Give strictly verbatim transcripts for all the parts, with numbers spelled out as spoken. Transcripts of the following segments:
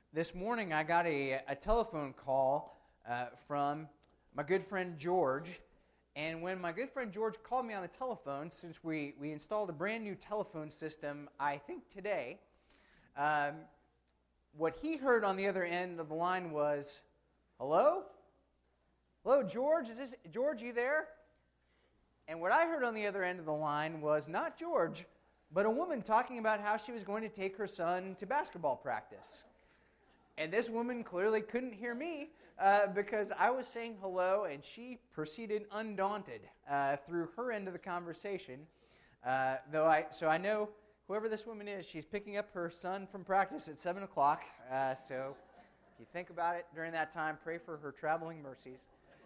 This morning I got a, a telephone call uh, from my good friend George, and when my good friend George called me on the telephone, since we, we installed a brand new telephone system, I think today, um, what he heard on the other end of the line was, "Hello? Hello, George? Is this George, you there?" And what I heard on the other end of the line was not George, but a woman talking about how she was going to take her son to basketball practice. And this woman clearly couldn't hear me uh, because I was saying hello, and she proceeded undaunted uh, through her end of the conversation. Uh, though I, so I know whoever this woman is, she's picking up her son from practice at seven o'clock. Uh, so if you think about it during that time, pray for her traveling mercies.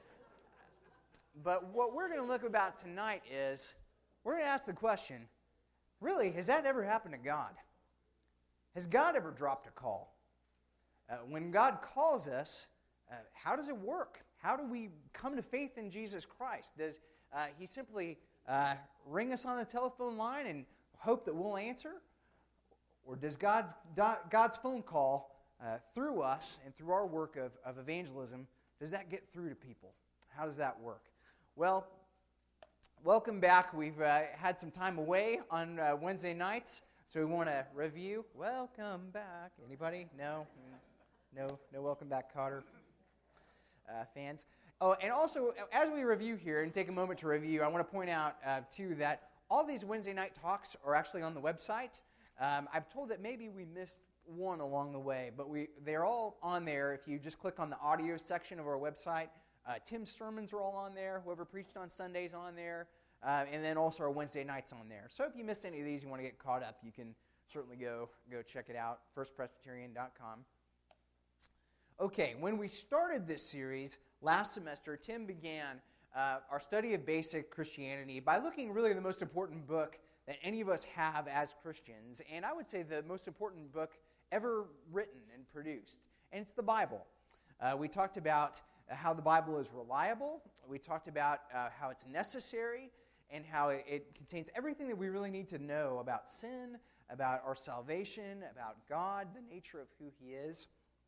But what we're going to look about tonight is we're going to ask the question, really, has that ever happened to God? Has God ever dropped a call? Uh, when God calls us, uh, how does it work? How do we come to faith in Jesus Christ? Does uh, He simply uh, ring us on the telephone line and hope that we'll answer? Or does God's, God's phone call uh, through us and through our work of, of evangelism, does that get through to people? How does that work? Well, welcome back. We've uh, had some time away on uh, Wednesday nights, so we want to review. Welcome back. Anybody? No? No, no welcome back, Cotter uh, fans. Oh, and also, as we review here and take a moment to review, I want to point out, uh, too, that all these Wednesday night talks are actually on the website. Um, I'm told that maybe we missed one along the way, but we they're all on there. If you just click on the audio section of our website, uh, Tim's sermons are all on there. Whoever preached on Sundays on there. Uh, and then also our Wednesday nights on there. So if you missed any of these, you want to get caught up, you can certainly go, go check it out, first presbyterian dot com. Okay, when we started this series last semester, Tim began uh, our study of basic Christianity by looking really at the most important book that any of us have as Christians, and I would say the most important book ever written and produced, and it's the Bible. Uh, we talked about how the Bible is reliable. We talked about uh, how it's necessary and how it, it contains everything that we really need to know about sin, about our salvation, about God, the nature of who He is.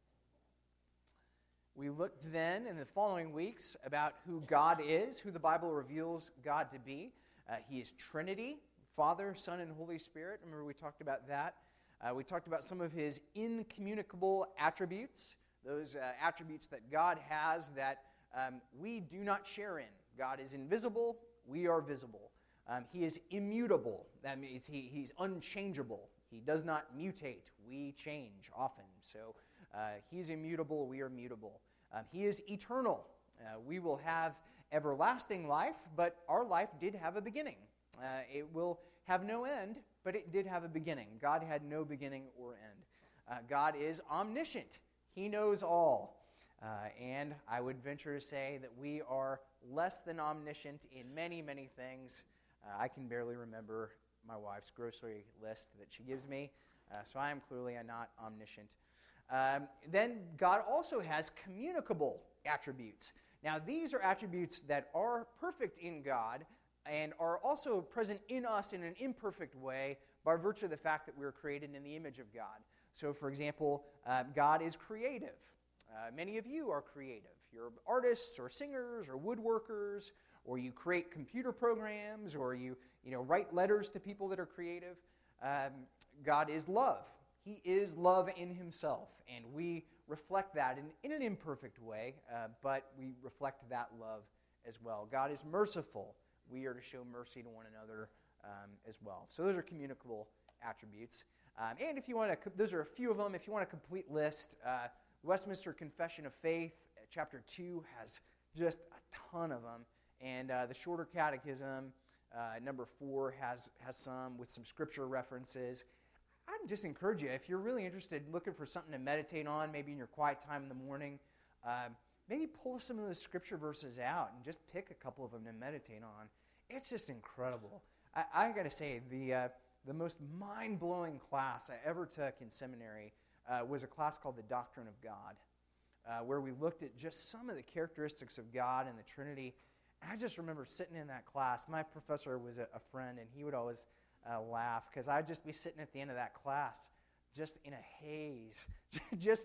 We looked then in the following weeks about who God is, who the Bible reveals God to be. Uh, he is Trinity, Father, Son, and Holy Spirit. Remember we talked about that. Uh, we talked about some of His incommunicable attributes, those uh, attributes that God has that um, we do not share in. God is invisible, we are visible. Um, he is immutable, that means he, He's unchangeable. He does not mutate, we change often. So Uh, he's immutable, we are mutable. Um, he is eternal. Uh, we will have everlasting life, but our life did have a beginning. Uh, it will have no end, but it did have a beginning. God had no beginning or end. Uh, God is omniscient. He knows all. Uh, and I would venture to say that we are less than omniscient in many, many things. Uh, I can barely remember my wife's grocery list that she gives me, uh, so I am clearly not omniscient. Um, then God also has communicable attributes. Now, these are attributes that are perfect in God and are also present in us in an imperfect way by virtue of the fact that we were created in the image of God. So, for example, uh, God is creative. Uh, many of you are creative. You're artists or singers or woodworkers, or you create computer programs, or you, you know, write letters to people that are creative. Um, God is love. He is love in Himself, and we reflect that in, in an imperfect way, uh, but we reflect that love as well. God is merciful. We are to show mercy to one another um, as well. So those are communicable attributes. Um, and if you want to, those are a few of them. If you want a complete list, uh, Westminster Confession of Faith, chapter two, has just a ton of them. And uh, the Shorter Catechism, uh, number four, has, has some with some scripture references. I'd just encourage you, if you're really interested, looking for something to meditate on, maybe in your quiet time in the morning, um, maybe pull some of those scripture verses out and just pick a couple of them to meditate on. It's just incredible. I, I got to say, the uh, the most mind-blowing class I ever took in seminary uh, was a class called the Doctrine of God, uh, where we looked at just some of the characteristics of God and the Trinity. And I just remember sitting in that class. My professor was a, a friend, and he would always Uh, laugh because I'd just be sitting at the end of that class just in a haze, just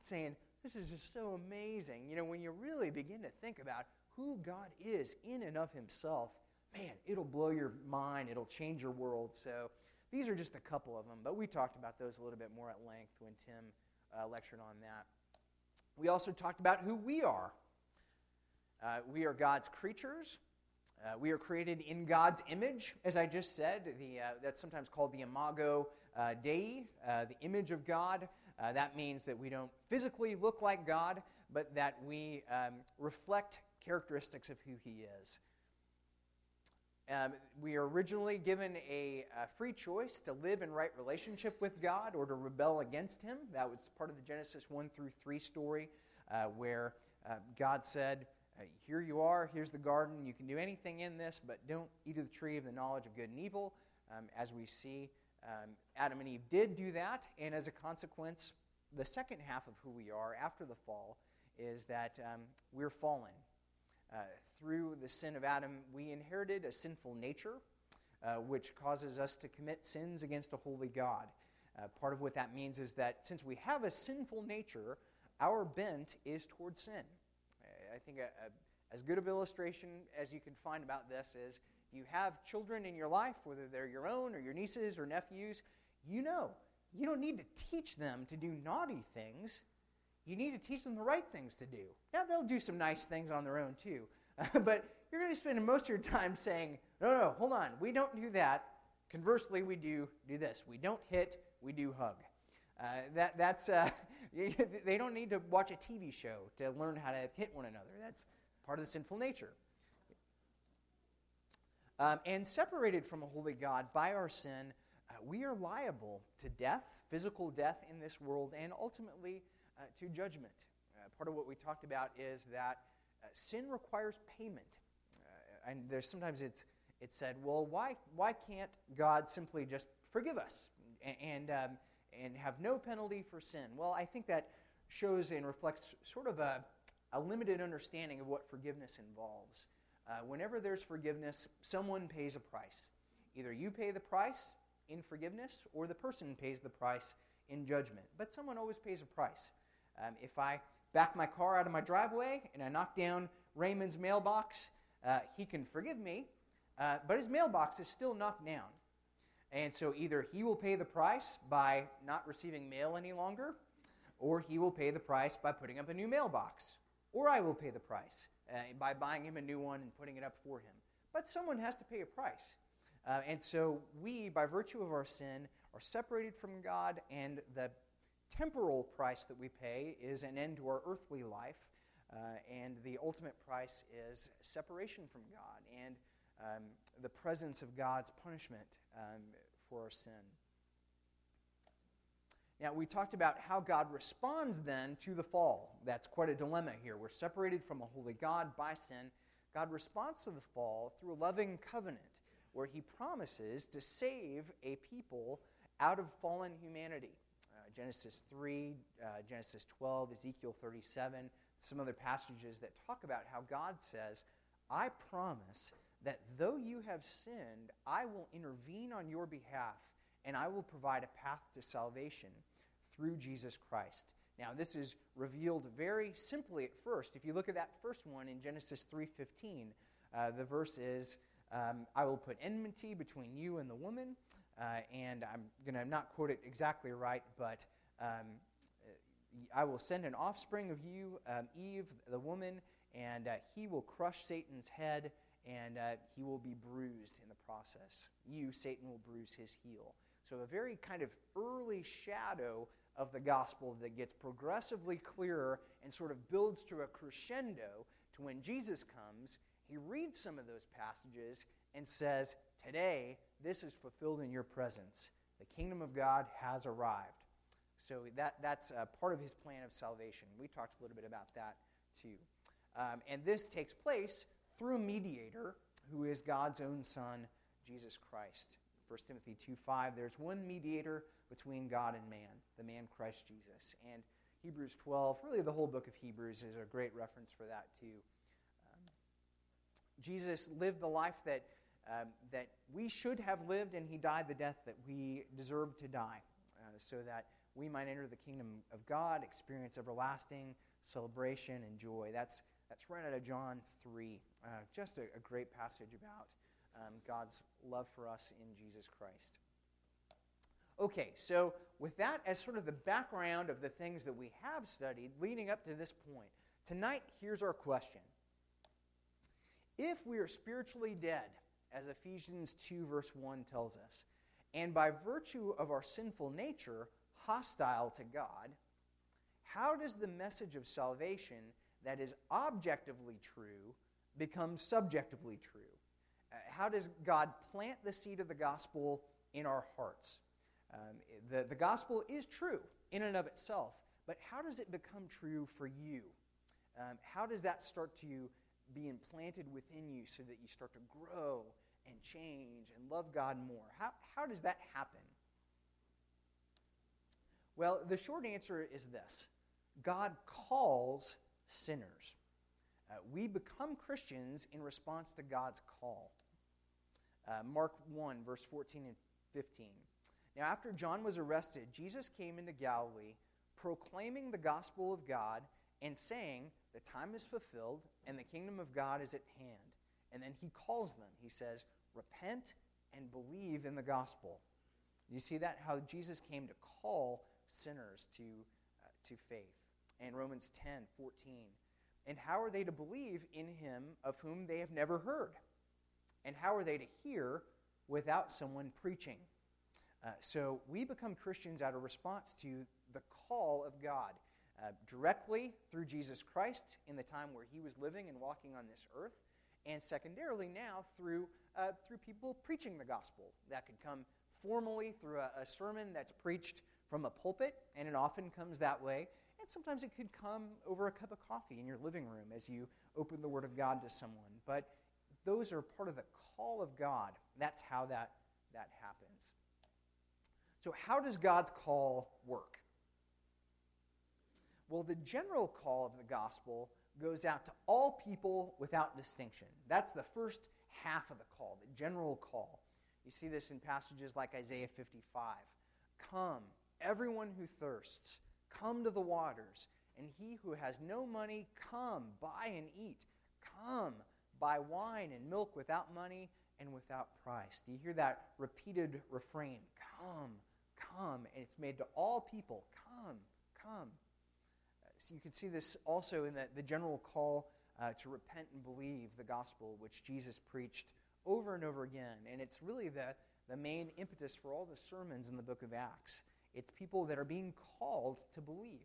saying, this is just so amazing. You know, when you really begin to think about who God is in and of himself, man, it'll blow your mind. It'll change your world. So these are just a couple of them, but we talked about those a little bit more at length when Tim uh, lectured on that. We also talked about who we are. Uh, we are God's creatures. Uh, we are created in God's image, as I just said. The, uh, that's sometimes called the imago uh, Dei, uh, the image of God. Uh, that means that we don't physically look like God, but that we um, reflect characteristics of who he is. Um, we are originally given a, a free choice to live in right relationship with God or to rebel against him. That was part of the Genesis one through three story uh, where uh, God said, uh, here you are, here's the garden, you can do anything in this, but don't eat of the tree of the knowledge of good and evil. Um, as we see, um, Adam and Eve did do that, and as a consequence, the second half of who we are after the fall is that um, we're fallen. Uh, through the sin of Adam, we inherited a sinful nature, uh, which causes us to commit sins against a holy God. Uh, part of what that means is that since we have a sinful nature, our bent is towards sin. Uh, I think a, a, as good of illustration as you can find about this is if you have children in your life, whether they're your own or your nieces or nephews, you know you don't need to teach them to do naughty things. You need to teach them the right things to do. Now, they'll do some nice things on their own, too. Uh, but you're going to spend most of your time saying, no, no, hold on, we don't do that. Conversely, we do do this. We don't hit, we do hug. Uh, that that's uh, they don't need to watch a T V show to learn how to hit one another. That's part of the sinful nature. Um, and separated from a holy God by our sin, uh, we are liable to death, physical death in this world, and ultimately Uh, to judgment. Uh, part of what we talked about is that uh, sin requires payment. Uh, and there's sometimes it's it's said, well, why why can't God simply just forgive us and and, um, and have no penalty for sin? Well, I think that shows and reflects sort of a, a limited understanding of what forgiveness involves. Uh, whenever there's forgiveness, someone pays a price. Either you pay the price in forgiveness or the person pays the price in judgment. But someone always pays a price. Um, if I back my car out of my driveway and I knock down Raymond's mailbox, uh, he can forgive me, uh, but his mailbox is still knocked down. And so either he will pay the price by not receiving mail any longer, or he will pay the price by putting up a new mailbox, or I will pay the price uh, by buying him a new one and putting it up for him. But someone has to pay a price. Uh, and so we, by virtue of our sin, are separated from God, and the temporal price that we pay is an end to our earthly life, uh, and the ultimate price is separation from God and um, the presence of God's punishment um, for our sin. Now, we talked about how God responds then to the fall. That's quite a dilemma here. We're separated from a holy God by sin. God responds to the fall through a loving covenant where he promises to save a people out of fallen humanity. Uh, Genesis three, uh, Genesis twelve, Ezekiel thirty-seven, some other passages that talk about how God says, I promise that though you have sinned, I will intervene on your behalf, and I will provide a path to salvation through Jesus Christ. Now, this is revealed very simply at first. If you look at that first one in Genesis three fifteen, uh, the verse is, um, I will put enmity between you and the woman, uh, and I'm going to not quote it exactly right, but um, I will send an offspring of you, um, Eve, the woman, and uh, he will crush Satan's head, and uh, he will be bruised in the process. You, Satan, will bruise his heel. So a very kind of early shadow of the gospel that gets progressively clearer and sort of builds to a crescendo to when Jesus comes. He reads some of those passages and says, today, this is fulfilled in your presence. The kingdom of God has arrived. So that, that's uh, part of his plan of salvation. We talked a little bit about that too. Um, and this takes place through a mediator who is God's own Son, Jesus Christ. First Timothy two five, there's one mediator between God and man, the man Christ Jesus. And Hebrews twelve, really the whole book of Hebrews is a great reference for that too. Um, Jesus lived the life that, um, that we should have lived, and he died the death that we deserved to die, uh, so that we might enter the kingdom of God, experience everlasting celebration and joy. That's, that's right out of John three. Uh, just a, a great passage about um, God's love for us in Jesus Christ. Okay, so with that as sort of the background of the things that we have studied leading up to this point, tonight here's our question. If we are spiritually dead, as Ephesians two verse one tells us, and by virtue of our sinful nature, hostile to God, how does the message of salvation that is objectively true become subjectively true? Uh, how does God plant the seed of the gospel in our hearts? Um, the, the gospel is true in and of itself, but how does it become true for you? Um, how does that start to be implanted within you so that you start to grow and change and love God more? How, how does that happen? Well, the short answer is this. God calls sinners. Uh, we become Christians in response to God's call. Uh, Mark one, verse fourteen and fifteen. Now, after John was arrested, Jesus came into Galilee, proclaiming the gospel of God and saying, the time is fulfilled and the kingdom of God is at hand. And then he calls them. He says, repent and believe in the gospel. You see that? How Jesus came to call sinners to, uh, to faith. And Romans ten, fourteen. And how are they to believe in him of whom they have never heard? And how are they to hear without someone preaching? Uh, so we become Christians out of response to the call of God, uh, directly through Jesus Christ in the time where he was living and walking on this earth, and secondarily now through uh, through people preaching the gospel. That could come formally through a, a sermon that's preached from a pulpit, and it often comes that way. And sometimes it could come over a cup of coffee in your living room as you open the Word of God to someone. But those are part of the call of God. That's how that, that happens. So how does God's call work? Well, the general call of the gospel goes out to all people without distinction. That's the first half of the call, the general call. You see this in passages like Isaiah fifty-five. Come, everyone who thirsts, come to the waters, and he who has no money, come, buy and eat. Come, buy wine and milk without money and without price. Do you hear that repeated refrain? Come, come. And it's made to all people. Come, come. So you can see this also in the, the general call uh, to repent and believe the gospel, which Jesus preached over and over again. And it's really the, the main impetus for all the sermons in the book of Acts. It's people that are being called to believe.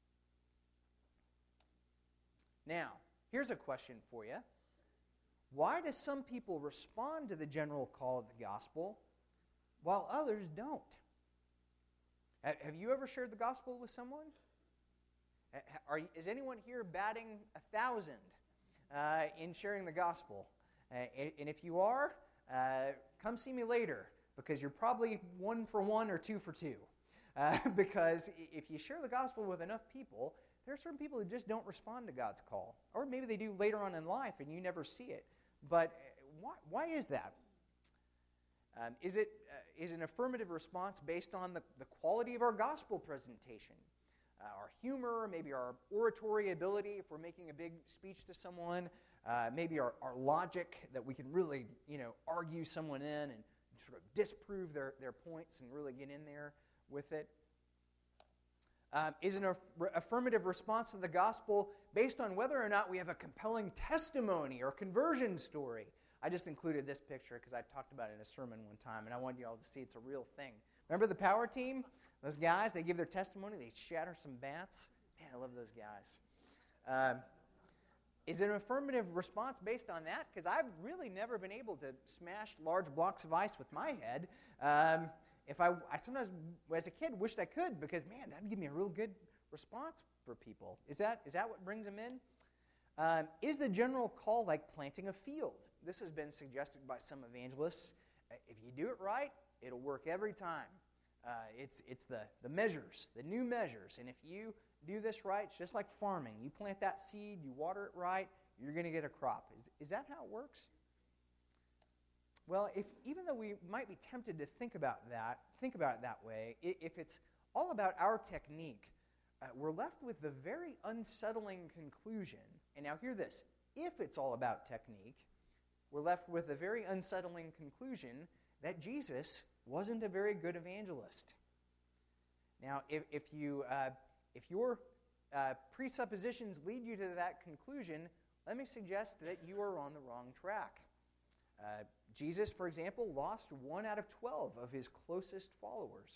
Now, here's a question for you. Why do some people respond to the general call of the gospel while others don't? Have you ever shared the gospel with someone? Are, is anyone here batting a thousand uh, in sharing the gospel? Uh, and if you are, uh, come see me later, because you're probably one for one or two for two. Uh, because if you share the gospel with enough people, there are certain people who just don't respond to God's call. Or maybe they do later on in life and you never see it. But why, why is that? Um, is it uh, is an affirmative response based on the, the quality of our gospel presentation? Uh, our humor, maybe our oratory ability if we're making a big speech to someone, uh, maybe our, our logic that we can really, you know, argue someone in and sort of disprove their, their points and really get in there with it. Um, is an aff- affirmative response to the gospel based on whether or not we have a compelling testimony or conversion story. I just included this picture because I talked about it in a sermon one time, and I wanted you all to see it's a real thing. Remember the power team? Those guys, they give their testimony, they shatter some bats. Man, I love those guys. Um, is it an affirmative response based on that? Because I've really never been able to smash large blocks of ice with my head. Um, if I, I sometimes, as a kid, wished I could, because, man, that would give me a real good response for people. Is that is that what brings them in? Um, is the general call like planting a field? This has been suggested by some evangelists. If you do it right, it'll work every time. Uh, it's it's the, the measures, the new measures. And if you do this right, it's just like farming. You plant that seed, you water it right, you're going to get a crop. Is, is that how it works? Well, if even though we might be tempted to think about that, think about it that way, if it's all about our technique, uh, we're left with the very unsettling conclusion, and now hear this, if it's all about technique, we're left with a very unsettling conclusion that Jesus wasn't a very good evangelist. Now, if, if, you, uh, if your uh, presuppositions lead you to that conclusion, let me suggest that you are on the wrong track. Uh, Jesus, for example, lost one out of twelve of his closest followers.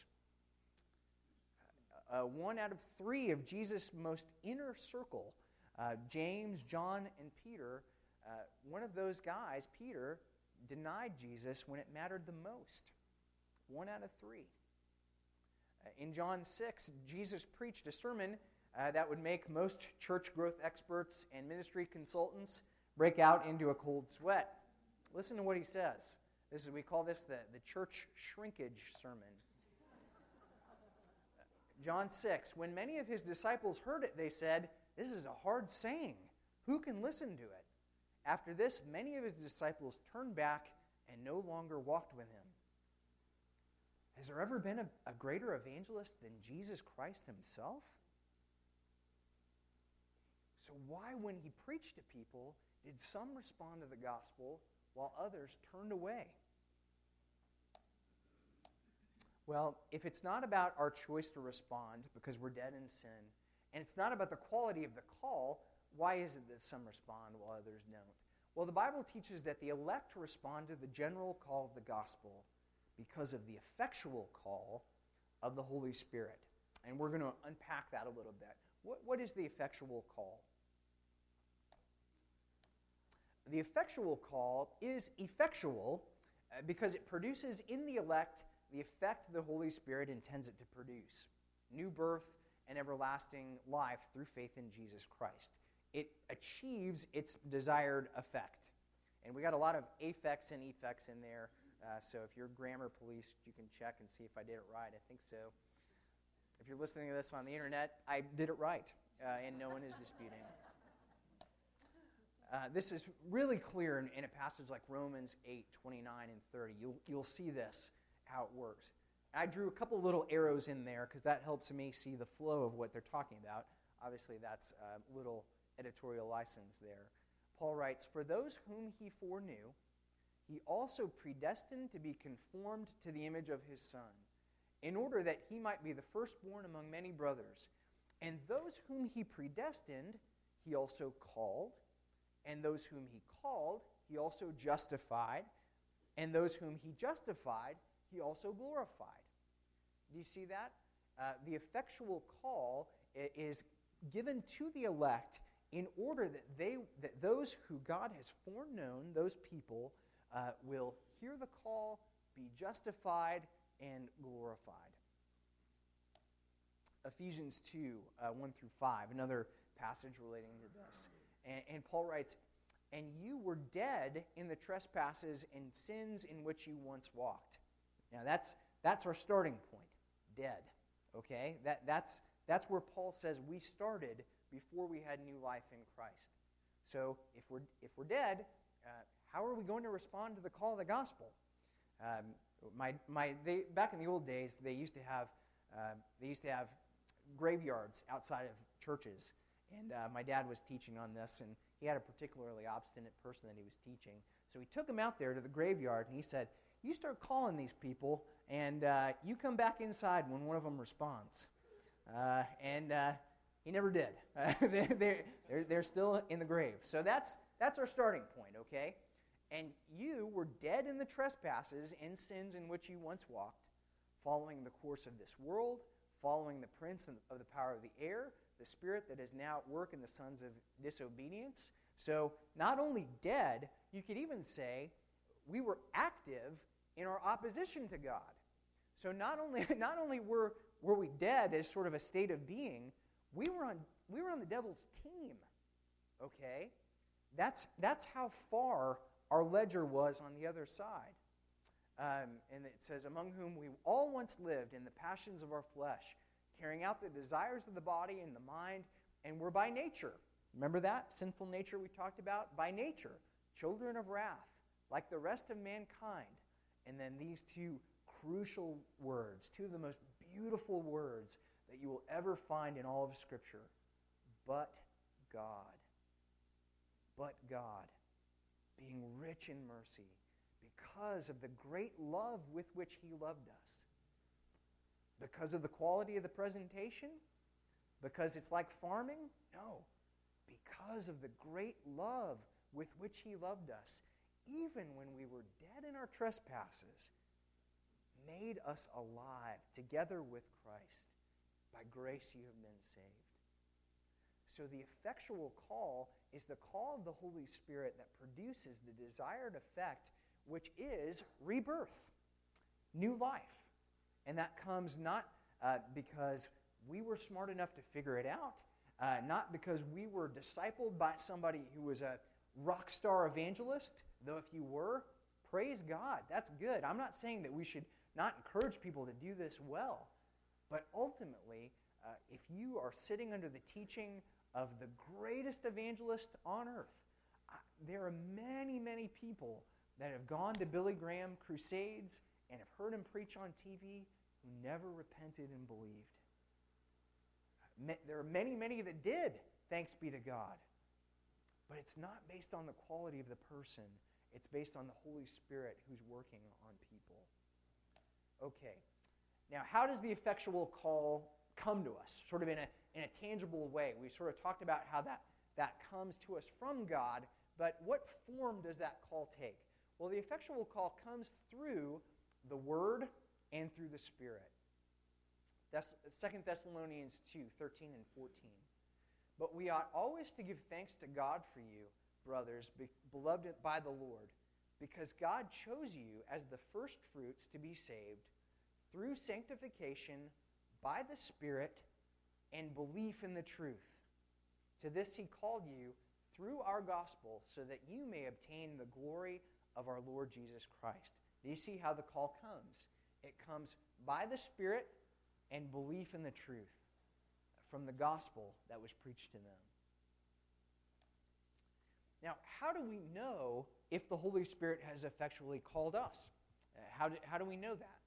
Uh, one out of three of Jesus' most inner circle, uh, James, John, and Peter, uh, one of those guys, Peter, denied Jesus when it mattered the most. One out of three. Uh, in John six, Jesus preached a sermon uh, that would make most church growth experts and ministry consultants break out into a cold sweat. Listen to what he says. This is, we call this the, the church shrinkage sermon. John six, when many of his disciples heard it, they said, "This is a hard saying. Who can listen to it?" After this, many of his disciples turned back and no longer walked with him. Has there ever been a, a greater evangelist than Jesus Christ himself? So why, when he preached to people, did some respond to the gospel while others turned away? Well, if it's not about our choice to respond because we're dead in sin, and it's not about the quality of the call, why is it that some respond while others don't? Well, the Bible teaches that the elect respond to the general call of the gospel because of the effectual call of the Holy Spirit. And we're going to unpack that a little bit. What, what is the effectual call? The effectual call is effectual uh, because it produces in the elect the effect the Holy Spirit intends it to produce: new birth and everlasting life through faith in Jesus Christ. It achieves its desired effect. And we got a lot of affects and effects in there, uh, so if you're grammar police, you can check and see if I did it right. I think so. If you're listening to this on the internet, I did it right, uh, and no one is disputing. Uh, this is really clear in, in a passage like Romans eight, twenty-nine and thirty. You'll, you'll see this, how it works. I drew a couple little arrows in there because that helps me see the flow of what they're talking about. Obviously, that's a little editorial license there. Paul writes, "For those whom he foreknew, he also predestined to be conformed to the image of his Son, in order that he might be the firstborn among many brothers. And those whom he predestined, he also called. And those whom he called, he also justified. And those whom he justified, he also glorified." Do you see that? Uh, the effectual call is given to the elect in order that they, that those who God has foreknown, those people, uh, will hear the call, be justified, and glorified. Ephesians two, uh, one through five, another passage relating to this. And, and Paul writes, "And you were dead in the trespasses and sins in which you once walked." Now that's that's our starting point. Dead. Okay? That that's that's where Paul says we started before we had new life in Christ. So if we're if we're dead, uh, how are we going to respond to the call of the gospel? Um, my my they back in the old days, they used to have uh, they used to have graveyards outside of churches, and uh, my dad was teaching on this, and he had a particularly obstinate person that he was teaching. So he took him out there to the graveyard, and he said, "You start calling these people, and uh, you come back inside when one of them responds." Uh, and uh, he never did. Uh, they, they're, they're, they're still in the grave. So that's that's our starting point, okay? "And you were dead in the trespasses and sins in which you once walked, following the course of this world, following the prince of the power of the air, the spirit that is now at work in the sons of disobedience." So not only dead, you could even say we were active in our opposition to God. So not only not only were were we dead as sort of a state of being, we were on we were on the devil's team. Okay? That's that's how far our ledger was on the other side. Um, and it says, "Among whom we all once lived in the passions of our flesh, carrying out the desires of the body and the mind, and were by nature," remember that sinful nature we talked about? "By nature, children of wrath, like the rest of mankind." And then these two crucial words, two of the most beautiful words that you will ever find in all of Scripture. But God. But God, being rich in mercy, because of the great love with which he loved us. Because of the quality of the presentation? Because it's like farming? No. Because of the great love with which he loved us, even when we were dead in our trespasses, made us alive together with Christ. By grace you have been saved. So the effectual call is the call of the Holy Spirit that produces the desired effect, which is rebirth, new life. And that comes not uh, because we were smart enough to figure it out, uh, not because we were discipled by somebody who was a rock star evangelist, though if you were, praise God, that's good. I'm not saying that we should not encourage people to do this well, but ultimately, uh, if you are sitting under the teaching of the greatest evangelist on earth, uh, there are many, many people that have gone to Billy Graham crusades and have heard him preach on T V who never repented and believed. There are many, many that did, thanks be to God. But it's not based on the quality of the person. It's based on the Holy Spirit who's working on people. Okay. Now, how does the effectual call come to us? Sort of in a, in a tangible way. We sort of talked about how that, that comes to us from God, but what form does that call take? Well, the effectual call comes through the Word and through the Spirit. That's Second Thessalonians two, thirteen and fourteen. But we ought always to give thanks to God for you, brothers, be, beloved by the Lord, because God chose you as the first fruits to be saved through sanctification by the Spirit and belief in the truth. To this he called you through our gospel so that you may obtain the glory of our Lord Jesus Christ. Do you see how the call comes? It comes by the Spirit and belief in the truth from the gospel that was preached to them. Now, how do we know if the Holy Spirit has effectually called us? Uh, how, do, how do we know that?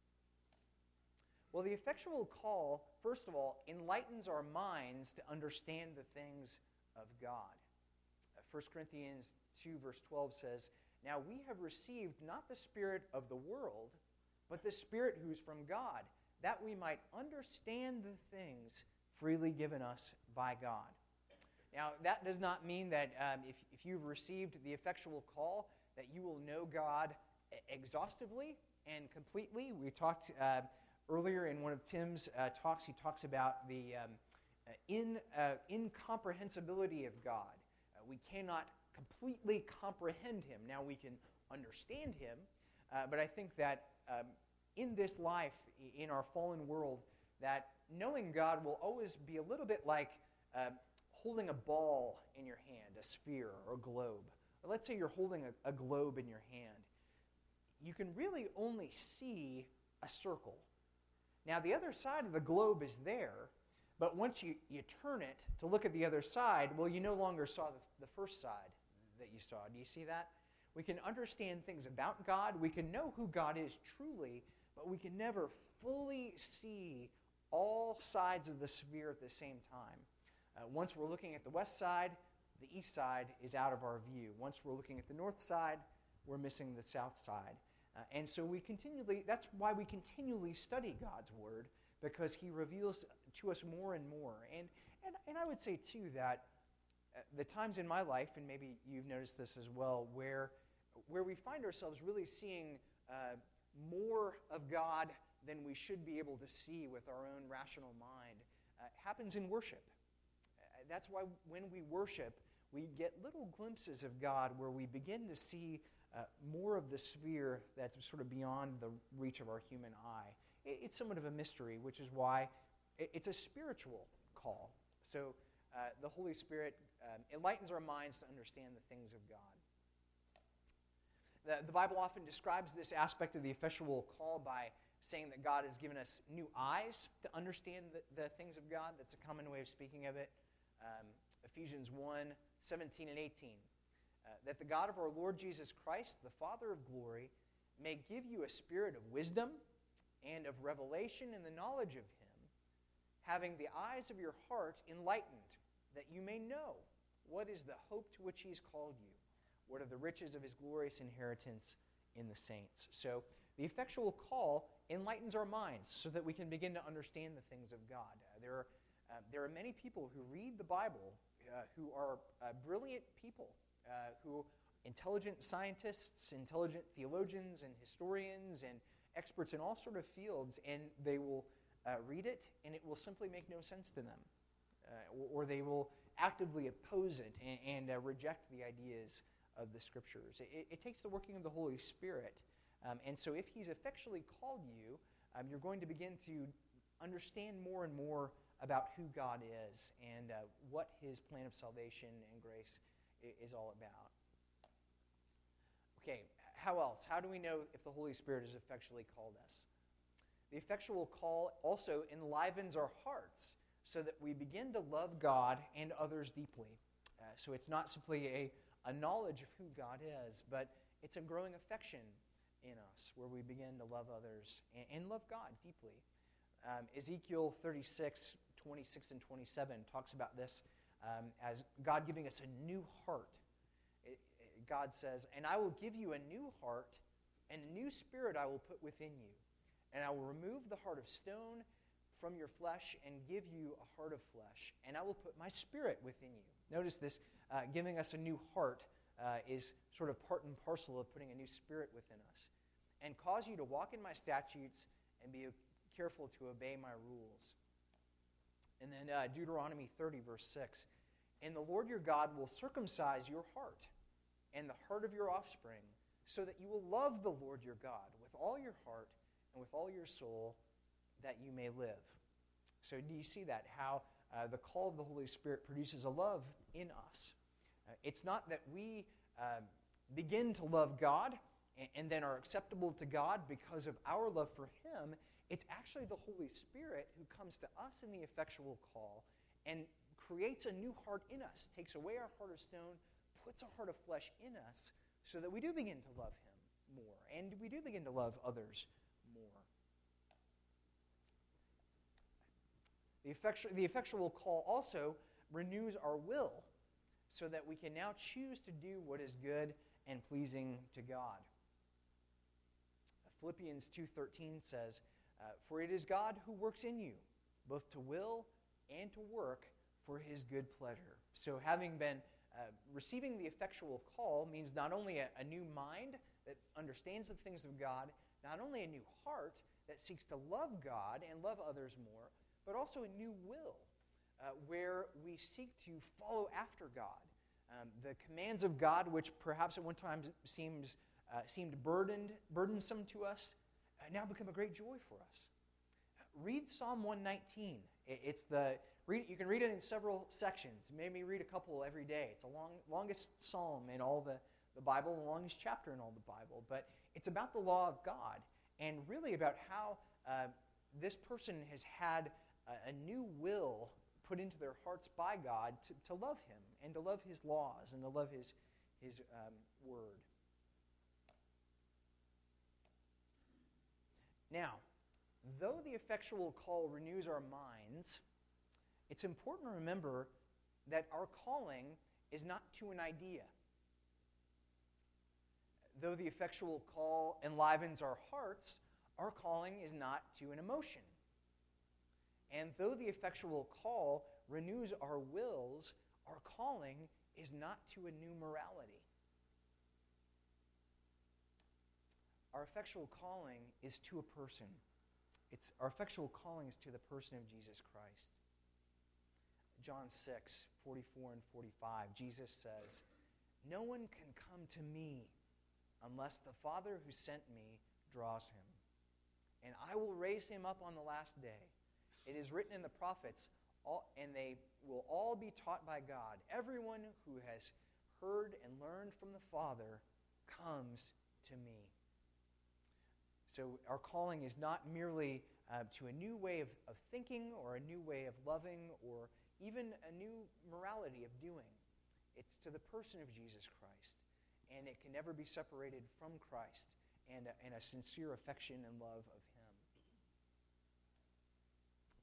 Well, the effectual call, first of all, enlightens our minds to understand the things of God. Uh, First Corinthians two, verse twelve says, "Now we have received not the spirit of the world, but the Spirit who is from God, that we might understand the things freely given us by God." Now, that does not mean that um, if, if you've received the effectual call, that you will know God exhaustively and completely. We talked uh, earlier in one of Tim's uh, talks, he talks about the um, uh, in, uh, incomprehensibility of God. Uh, we cannot completely comprehend him. Now, we can understand him, uh, but I think that um, in this life, in our fallen world, that knowing God will always be a little bit like uh, holding a ball in your hand, a sphere or a globe. Or let's say you're holding a, a globe in your hand. You can really only see a circle. Now, the other side of the globe is there, but once you, you turn it to look at the other side, well, you no longer saw the, the first side that you saw. Do you see that? We can understand things about God. We can know who God is truly, but we can never fully see all sides of the sphere at the same time. Uh, once we're looking at the west side, the east side is out of our view. Once we're looking at the north side, we're missing the south side. Uh, and so we continually, that's why we continually study God's Word, because He reveals to us more and more. And, and, and I would say, too, that uh, the times in my life, and maybe you've noticed this as well, where, where we find ourselves really seeing uh, more of God than we should be able to see with our own rational mind, uh, happens in worship. Uh, that's why when we worship, we get little glimpses of God where we begin to see uh, more of the sphere that's sort of beyond the reach of our human eye. It, it's somewhat of a mystery, which is why it, it's a spiritual call. So uh, the Holy Spirit um, enlightens our minds to understand the things of God. The, the Bible often describes this aspect of the effectual call by saying that God has given us new eyes to understand the, the things of God. That's a common way of speaking of it. Um, Ephesians one, seventeen and eighteen. Uh, that the God of our Lord Jesus Christ, the Father of glory, may give you a spirit of wisdom and of revelation in the knowledge of him, having the eyes of your heart enlightened, that you may know what is the hope to which he has called you, what are the riches of his glorious inheritance in the saints. So the effectual call enlightens our minds so that we can begin to understand the things of God. Uh, there, are, uh, there are many people who read the Bible uh, who are uh, brilliant people, uh, who intelligent scientists, intelligent theologians and historians and experts in all sort of fields, and they will uh, read it and it will simply make no sense to them. Uh, or, or they will actively oppose it and, and uh, reject the ideas of the Scriptures. It, it takes the working of the Holy Spirit. Um, and so if he's effectually called you, um, you're going to begin to understand more and more about who God is and uh, what his plan of salvation and grace is all about. Okay, how else? How do we know if the Holy Spirit has effectually called us? The effectual call also enlivens our hearts so that we begin to love God and others deeply. Uh, so it's not simply a, a knowledge of who God is, but it's a growing affection in us where we begin to love others and, and love God deeply. Um, Ezekiel thirty-six, twenty-six and twenty-seven talks about this um, as God giving us a new heart. It, it, God says, "And I will give you a new heart, and a new spirit I will put within you. And I will remove the heart of stone from your flesh and give you a heart of flesh. And I will put my spirit within you." Notice this, uh, giving us a new heart uh, is sort of part and parcel of putting a new spirit within us. "And cause you to walk in my statutes and be careful to obey my rules." And then uh, Deuteronomy thirty, verse six. "And the Lord your God will circumcise your heart and the heart of your offspring, so that you will love the Lord your God with all your heart and with all your soul, that you may live." So do you see that? How uh, the call of the Holy Spirit produces a love in us. Uh, it's not that we uh, begin to love God and, and then are acceptable to God because of our love for him. It's actually the Holy Spirit who comes to us in the effectual call and creates a new heart in us, takes away our heart of stone, puts a heart of flesh in us, so that we do begin to love him more, and we do begin to love others more. The effectual, the effectual call also renews our will, so that we can now choose to do what is good and pleasing to God. Philippians two thirteen says, uh, "For it is God who works in you, both to will and to work for his good pleasure." So having been uh, receiving the effectual call means not only a, a new mind that understands the things of God, not only a new heart that seeks to love God and love others more, but also a new will uh, where we seek to follow after God. Um, the commands of God, which perhaps at one time seems uh, seemed burdened, burdensome to us, uh, now become a great joy for us. Read Psalm one nineteen. It's the read, you can read it in several sections. Maybe read a couple every day. It's the long, longest psalm in all the, the Bible, the longest chapter in all the Bible. But it's about the law of God and really about how uh, this person has had a, a new will put into their hearts by God to, to love him and to love his laws and to love his, his um, word. Now, though the effectual call renews our minds, it's important to remember that our calling is not to an idea. Though the effectual call enlivens our hearts, our calling is not to an emotion. And though the effectual call renews our wills, our calling is not to a new morality. Our effectual calling is to a person. It's, our effectual calling is to the person of Jesus Christ. John six, forty-four and forty-five, Jesus says, "No one can come to me unless the Father who sent me draws him. And I will raise him up on the last day. It is written in the prophets, all, and they will all be taught by God. Everyone who has heard and learned from the Father comes to me." So our calling is not merely uh, to a new way of, of thinking or a new way of loving or even a new morality of doing. It's to the person of Jesus Christ. And it can never be separated from Christ and a, and a sincere affection and love of him.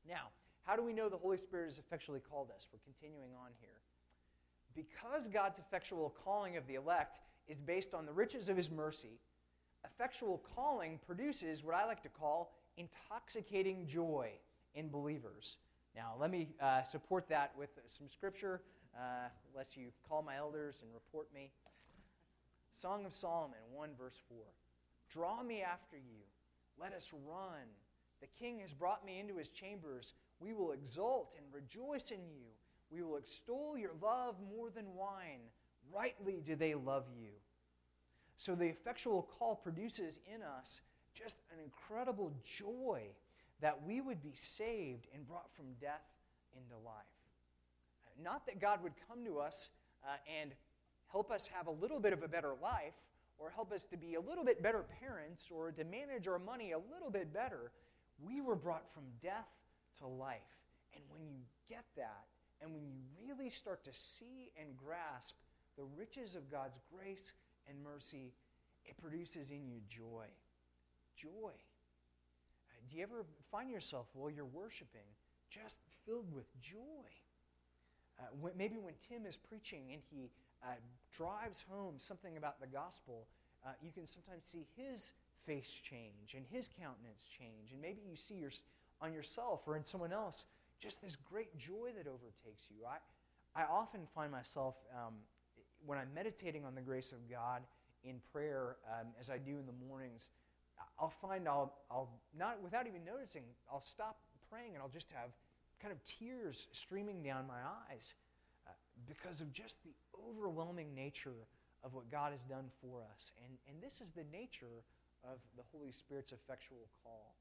Now, how do we know the Holy Spirit has effectually called us? We're continuing on here. Because God's effectual calling of the elect is based on the riches of his mercy, effectual calling produces what I like to call intoxicating joy in believers. Now, let me uh, support that with some scripture, uh, lest you call my elders and report me. Song of Solomon, one verse four. Draw me after you. Let us run. The king has brought me into his chambers. We will exult and rejoice in you. We will extol your love more than wine. Rightly do they love you. So the effectual call produces in us just an incredible joy that we would be saved and brought from death into life. Not that God would come to us uh, and help us have a little bit of a better life, or help us to be a little bit better parents, or to manage our money a little bit better. We were brought from death to life. And when you get that, and when you really start to see and grasp the riches of God's grace and mercy, it produces in you joy. Joy. Uh, do you ever find yourself while you're worshiping just filled with joy? Uh, when, maybe when Tim is preaching and he uh, drives home something about the gospel, uh, you can sometimes see his face change and his countenance change. And maybe you see your, on yourself or in someone else just this great joy that overtakes you. I, I often find myself, um, when I'm meditating on the grace of God in prayer, um, as I do in the mornings, I'll find I'll, I'll not, without even noticing, I'll stop praying and I'll just have kind of tears streaming down my eyes uh, because of just the overwhelming nature of what God has done for us. And, and this is the nature of the Holy Spirit's effectual call.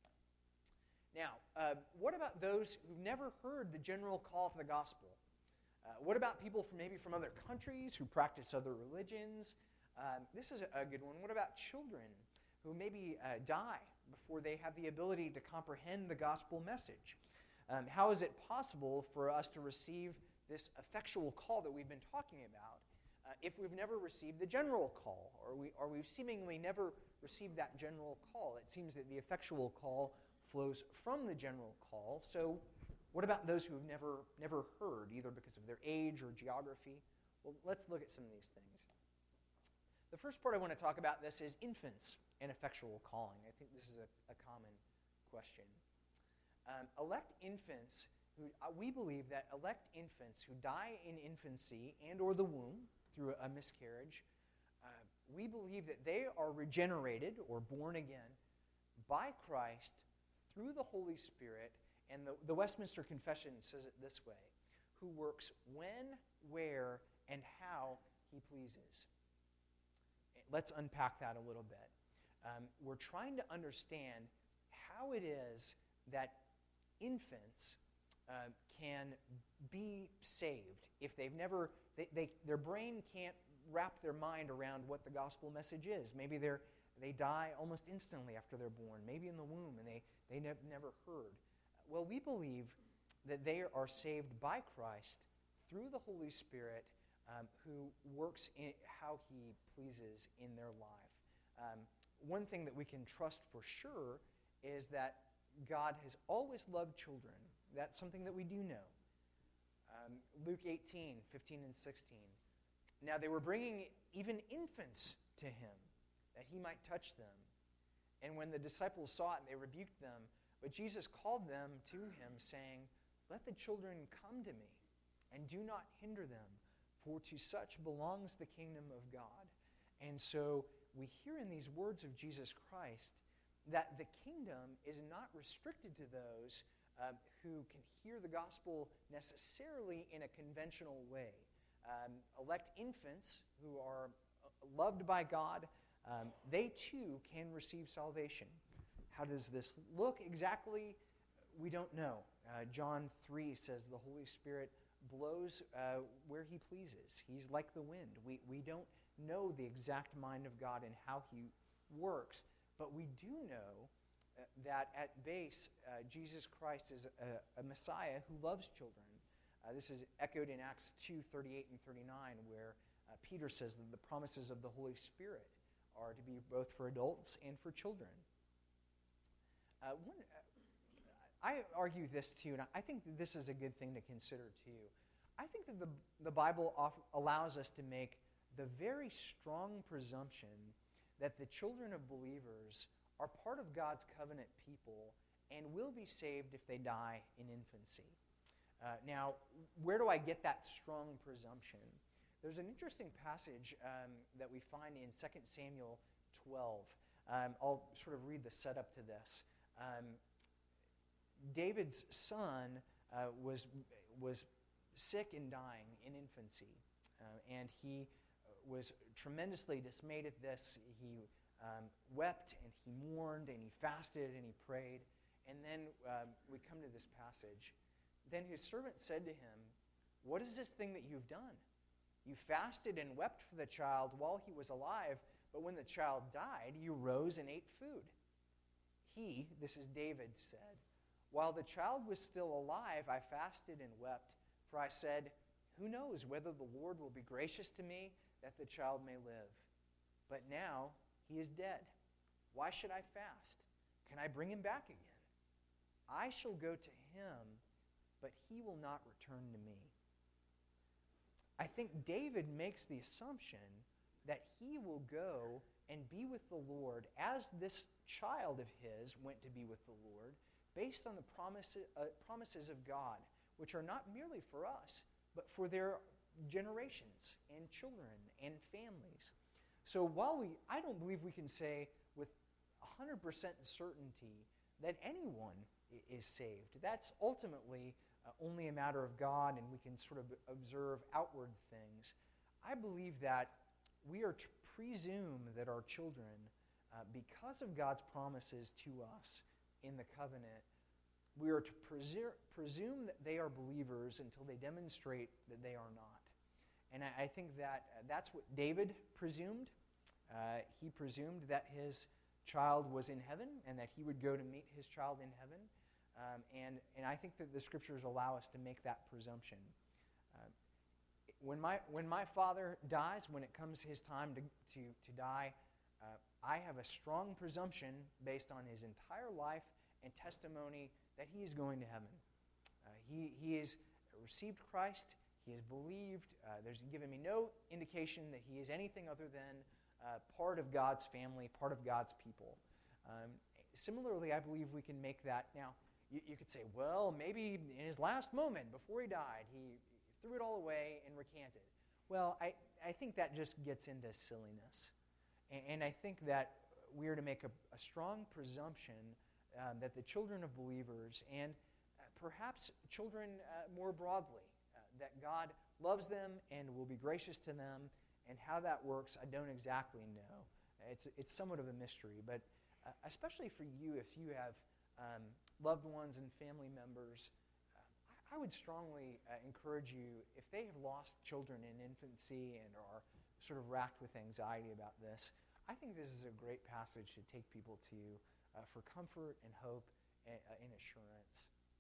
Now, uh, what about those who've never heard the general call to the gospel? Uh, what about people from maybe from other countries who practice other religions? Um, this is a good one. What about children who maybe uh, die before they have the ability to comprehend the gospel message? Um, how is it possible for us to receive this effectual call that we've been talking about uh, if we've never received the general call, or, we, or we've seemingly never received that general call? It seems that the effectual call flows from the general call. So what about those who have never, never heard, either because of their age or geography? Well, let's look at some of these things. The first part I want to talk about this is infants and effectual calling. I think this is a, a common question. Um, elect infants, who uh, we believe that elect infants who die in infancy and or the womb through a, a miscarriage, uh, we believe that they are regenerated or born again by Christ through the Holy Spirit, and the, the Westminster Confession says it this way: who works when, where, and how he pleases. Let's unpack that a little bit. Um, we're trying to understand how it is that infants uh, can be saved if they've never, they, they, their brain can't wrap their mind around what the gospel message is. Maybe they're, they die almost instantly after they're born, maybe in the womb, and they, they nev- never heard. Well, we believe that they are saved by Christ through the Holy Spirit, um, who works in how he pleases in their life. Um, one thing that we can trust for sure is that God has always loved children. That's something that we do know. Um, Luke eighteen, fifteen and sixteen. Now they were bringing even infants to him, that he might touch them. And when the disciples saw it, they rebuked them. But Jesus called them to him, saying, "Let the children come to me, and do not hinder them, for to such belongs the kingdom of God." And so we hear in these words of Jesus Christ that the kingdom is not restricted to those uh, who can hear the gospel necessarily in a conventional way. Um, elect infants who are loved by God, um, they too can receive salvation. How does this look exactly? We don't know. Uh, John three says the Holy Spirit blows uh, where he pleases. He's like the wind. We, we don't know the exact mind of God and how he works, but we do know uh, that at base, uh, Jesus Christ is a, a Messiah who loves children. Uh, this is echoed in Acts two, thirty-eight and thirty-nine, where uh, Peter says that the promises of the Holy Spirit are to be both for adults and for children. Uh, one, uh, I argue this too, and I think that this is a good thing to consider too. I think that the, the Bible off, allows us to make the very strong presumption that the children of believers are part of God's covenant people and will be saved if they die in infancy. Uh, now, where do I get that strong presumption? There's an interesting passage um, that we find in Second Samuel twelve. Um, I'll sort of read the setup to this. Um, David's son uh, was, was sick and dying in infancy, uh, and he was tremendously dismayed at this. He um, wept and he mourned and he fasted and he prayed. And then um, we come to this passage. Then his servant said to him, "What is this thing that you've done? You fasted and wept for the child while he was alive, but when the child died, you rose and ate food." He, this is David, said, "While the child was still alive, I fasted and wept, for I said, 'Who knows whether the Lord will be gracious to me that the child may live?' But now he is dead. Why should I fast? Can I bring him back again? I shall go to him, but he will not return to me." I think David makes the assumption that he will go and be with the Lord as this child of his went to be with the Lord, based on the promises, uh, promises of God, which are not merely for us, but for their generations and children and families. So while we, I don't believe we can say with one hundred percent certainty that anyone is saved. That's ultimately uh, only a matter of God, and we can sort of observe outward things. I believe that we are to presume that our children, uh, because of God's promises to us in the covenant, we are to preser- presume that they are believers until they demonstrate that they are not. And I, I think that uh, that's what David presumed. Uh, he presumed that his child was in heaven and that he would go to meet his child in heaven. Um, and, and I think that the Scriptures allow us to make that presumption. Uh, when, my, when my father dies, when it comes his time to, to, to die, uh, I have a strong presumption based on his entire life and testimony that he is going to heaven. Uh, he, he has received Christ. He has believed. Uh, there's given me no indication that he is anything other than uh, part of God's family, part of God's people. Um, similarly, I believe we can make that. Now, you, you could say, well, maybe in his last moment before he died, he threw it all away and recanted. Well, I, I think that just gets into silliness. And, and I think that we are to make a, a strong presumption um, that the children of believers, and uh, perhaps children uh, more broadly, uh, that God loves them and will be gracious to them. And how that works, I don't exactly know. It's, it's somewhat of a mystery. But uh, especially for you, if you have um, loved ones and family members, uh, I, I would strongly uh, encourage you, if they have lost children in infancy and are sort of racked with anxiety about this, I think this is a great passage to take people to uh, for comfort and hope and, uh, and assurance.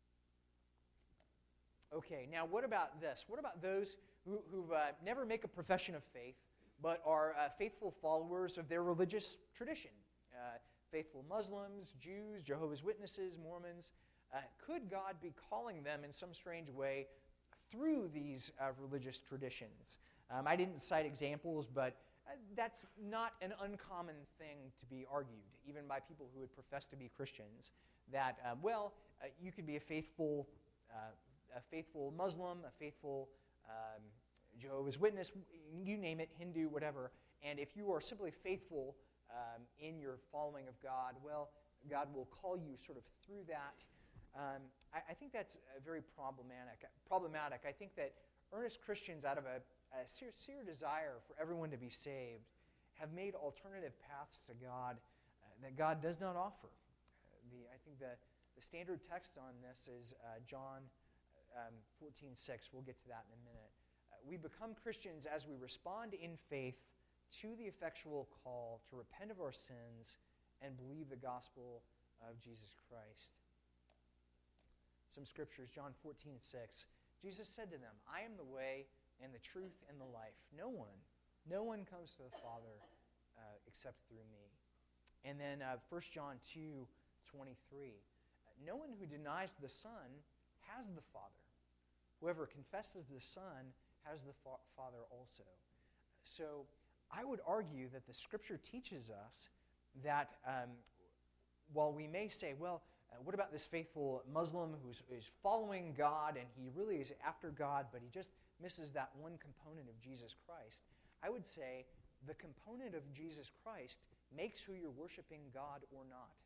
Okay, now what about this? What about those who who've, uh, never make a profession of faith, but are uh, faithful followers of their religious tradition? Uh, faithful Muslims, Jews, Jehovah's Witnesses, Mormons. Uh, could God be calling them in some strange way through these uh, religious traditions? Um, I didn't cite examples, but uh, that's not an uncommon thing to be argued, even by people who would profess to be Christians, that, uh, well, uh, you could be a faithful uh, a faithful Muslim, a faithful um, Jehovah's Witness, you name it, Hindu, whatever, and if you are simply faithful um, in your following of God, well, God will call you sort of through that. Um, I, I think that's uh, very problematic. Problematic. I think that earnest Christians, out of a, a sincere desire for everyone to be saved, have made alternative paths to God uh, that God does not offer. Uh, the, I think the, the standard text on this is uh, John Um, fourteen six. We'll get to that in a minute. Uh, we become Christians as we respond in faith to the effectual call to repent of our sins and believe the gospel of Jesus Christ. Some scriptures, John fourteen six. Jesus said to them, "I am the way and the truth and the life. No one, no one comes to the Father uh, except through me." And then uh, First John two twenty-three. Uh, no one who denies the Son has the Father. Whoever confesses the Son has the fa- Father also. So I would argue that the Scripture teaches us that um, while we may say, well, uh, what about this faithful Muslim who's is following God and he really is after God, but he just misses that one component of Jesus Christ? I would say the component of Jesus Christ makes who you're worshiping God or not.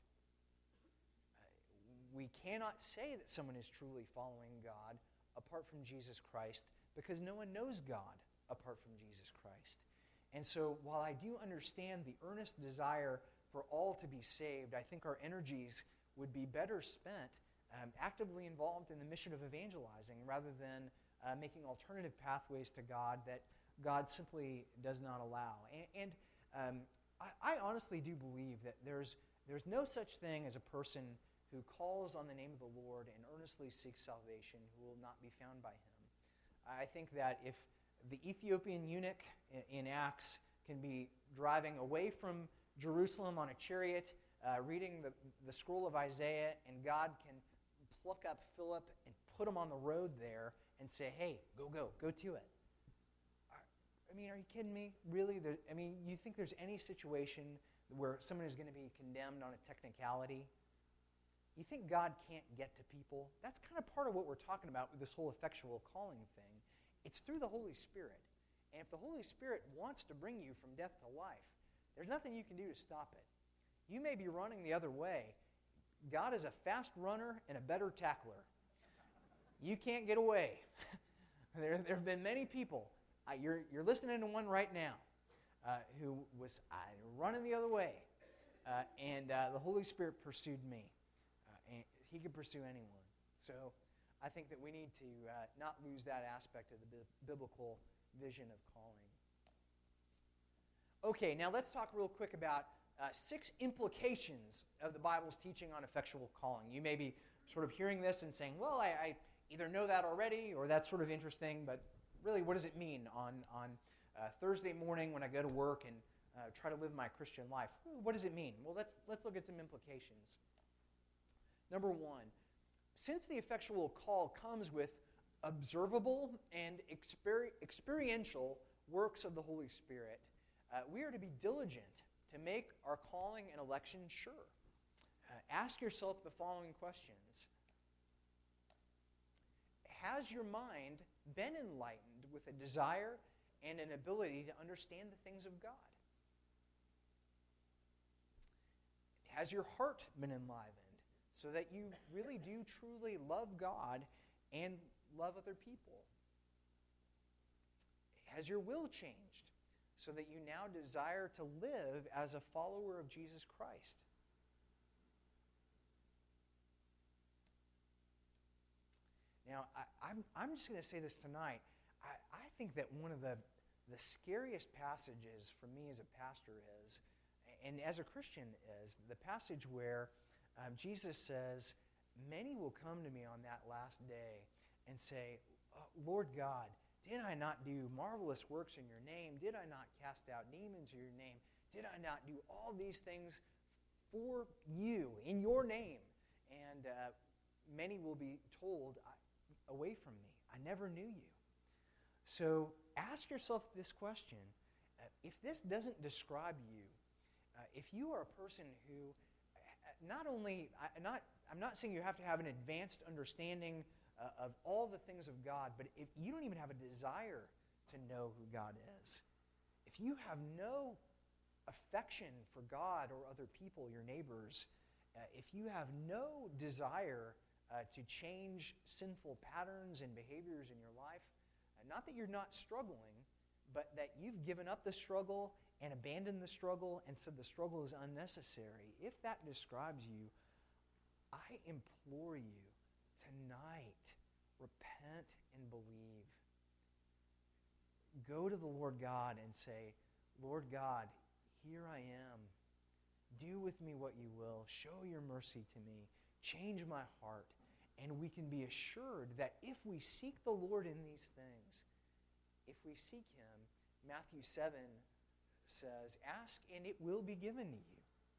Uh, we cannot say that someone is truly following God apart from Jesus Christ because no one knows God apart from Jesus Christ. And so while I do understand the earnest desire for all to be saved, I think our energies would be better spent um, actively involved in the mission of evangelizing rather than uh, making alternative pathways to God that God simply does not allow. And, and um, I, I honestly do believe that there's, there's no such thing as a person who calls on the name of the Lord and earnestly seeks salvation who will not be found by him. I think that if the Ethiopian eunuch in Acts can be driving away from Jerusalem on a chariot, uh, reading the, the scroll of Isaiah, and God can pluck up Philip and put him on the road there and say, hey, go, go, go to it. I mean, are you kidding me? Really? There, I mean, you think there's any situation where someone is going to be condemned on a technicality? You think God can't get to people? That's kind of part of what we're talking about with this whole effectual calling thing. It's through the Holy Spirit. And if the Holy Spirit wants to bring you from death to life, there's nothing you can do to stop it. You may be running the other way. God is a fast runner and a better tackler. You can't get away. there, there have been many people. Uh, you're, you're listening to one right now uh, who was uh, running the other way. Uh, and uh, the Holy Spirit pursued me. Uh, and he could pursue anyone. So I think that we need to uh, not lose that aspect of the bi- biblical vision of calling. Okay, now let's talk real quick about uh, six implications of the Bible's teaching on effectual calling. You may be sort of hearing this and saying, well, I, I either know that already or that's sort of interesting, but really, what does it mean on, on uh, Thursday morning when I go to work and uh, try to live my Christian life? What does it mean? Well, let's, let's look at some implications. Number one, since the effectual call comes with observable and exper- experiential works of the Holy Spirit, uh, we are to be diligent to make our calling and election sure. Uh, ask yourself the following questions. Has your mind been enlightened with a desire and an ability to understand the things of God? Has your heart been enlivened so that you really do truly love God and love other people? Has your will changed so that you now desire to live as a follower of Jesus Christ? Now, I, I'm, I'm just going to say this tonight. I, I think that one of the, the scariest passages for me as a pastor is, and as a Christian is, the passage where um, Jesus says, many will come to me on that last day and say, oh, Lord God, did I not do marvelous works in your name? Did I not cast out demons in your name? Did I not do all these things for you, in your name? And uh, many will be told, away from me, I never knew you. So ask yourself this question. Uh, if this doesn't describe you, uh, if you are a person who uh, not only, I, not, I'm not saying you have to have an advanced understanding uh, of all the things of God, but if you don't even have a desire to know who God is, if you have no affection for God or other people, your neighbors, uh, if you have no desire Uh, to change sinful patterns and behaviors in your life. Uh, not that you're not struggling, but that you've given up the struggle and abandoned the struggle and said the struggle is unnecessary. If that describes you, I implore you tonight, repent and believe. Go to the Lord God and say, Lord God, here I am. Do with me what you will. Show your mercy to me. Change my heart. And we can be assured that if we seek the Lord in these things, if we seek Him, Matthew seven says, ask and it will be given to you.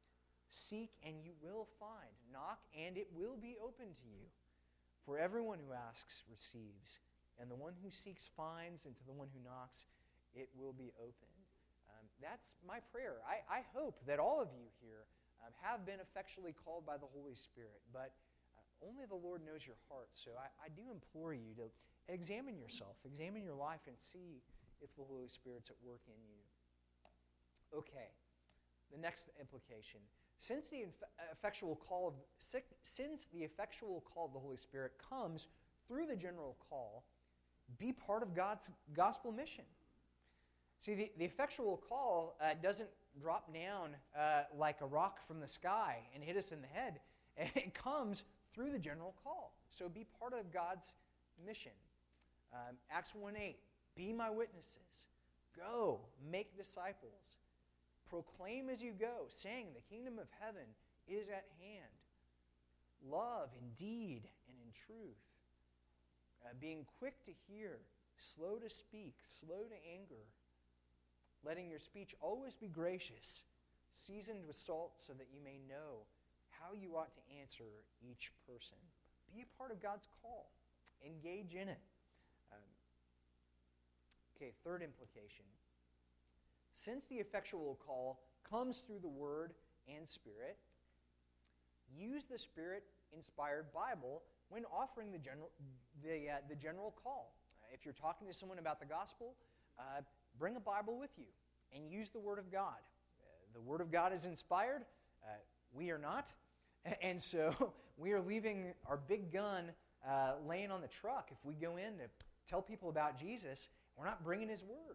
Seek and you will find. Knock and it will be open to you. For everyone who asks receives, and the one who seeks finds, and to the one who knocks it will be opened. Um, that's my prayer. I, I hope that all of you here um, have been effectually called by the Holy Spirit, but uh, only the Lord knows your heart. So I, I do implore you to examine yourself, examine your life, and see if the Holy Spirit's at work in you. Okay, the next implication. Since the effectual call of since the effectual call of the Holy Spirit comes through the general call, be part of God's gospel mission. See, the, the effectual call uh, doesn't drop down uh, like a rock from the sky and hit us in the head. It comes through the general call. So be part of God's mission. Um, Acts one eight, be my witnesses. Go, make disciples. Proclaim as you go, saying the kingdom of heaven is at hand. Love in deed and in truth. Uh, being quick to hear, slow to speak, slow to anger. Letting your speech always be gracious, seasoned with salt, so that you may know how you ought to answer each person. Be a part of God's call. Engage in it. Um, okay, third implication. Since the effectual call comes through the Word and Spirit, use the Spirit-inspired Bible when offering the general, the, uh, the general call. Uh, if you're talking to someone about the gospel, uh, bring a Bible with you and use the Word of God. Uh, the Word of God is inspired. Uh, we are not. And so we are leaving our big gun uh, laying on the truck. If we go in to tell people about Jesus, we're not bringing His Word.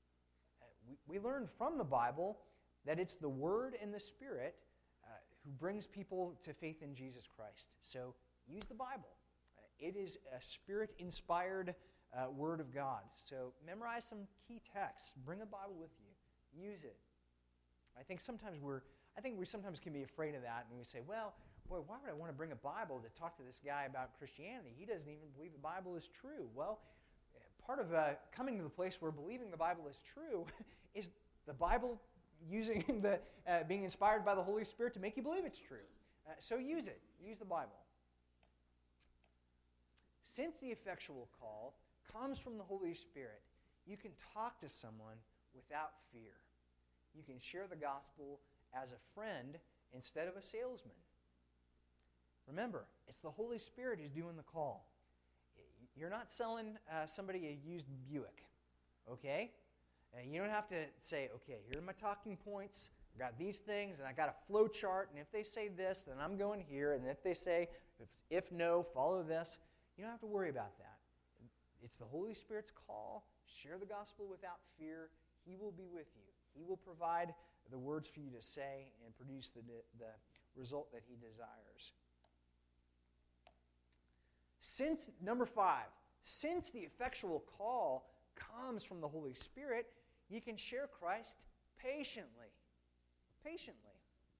We learn from the Bible that it's the Word and the Spirit uh, who brings people to faith in Jesus Christ. So use the Bible. Uh, it is a Spirit-inspired uh, Word of God. So memorize some key texts. Bring a Bible with you. Use it. I think sometimes we're, I think we sometimes can be afraid of that, and we say, well, boy, why would I want to bring a Bible to talk to this guy about Christianity? He doesn't even believe the Bible is true. Well, part of uh, coming to the place where believing the Bible is true is the Bible using the uh, being inspired by the Holy Spirit to make you believe it's true. Uh, so use it. Use the Bible. Since the effectual call comes from the Holy Spirit, you can talk to someone without fear. You can share the gospel as a friend instead of a salesman. Remember, it's the Holy Spirit who's doing the call. You're not selling uh, somebody a used Buick, okay? And you don't have to say, okay, here are my talking points. I got these things, and I got a flow chart, and if they say this, then I'm going here, and if they say, if, if no, follow this. You don't have to worry about that. It's the Holy Spirit's call. Share the gospel without fear. He will be with you. He will provide the words for you to say and produce the, the result that He desires. Since, number five, since the effectual call comes from the Holy Spirit, you can share Christ patiently. Patiently.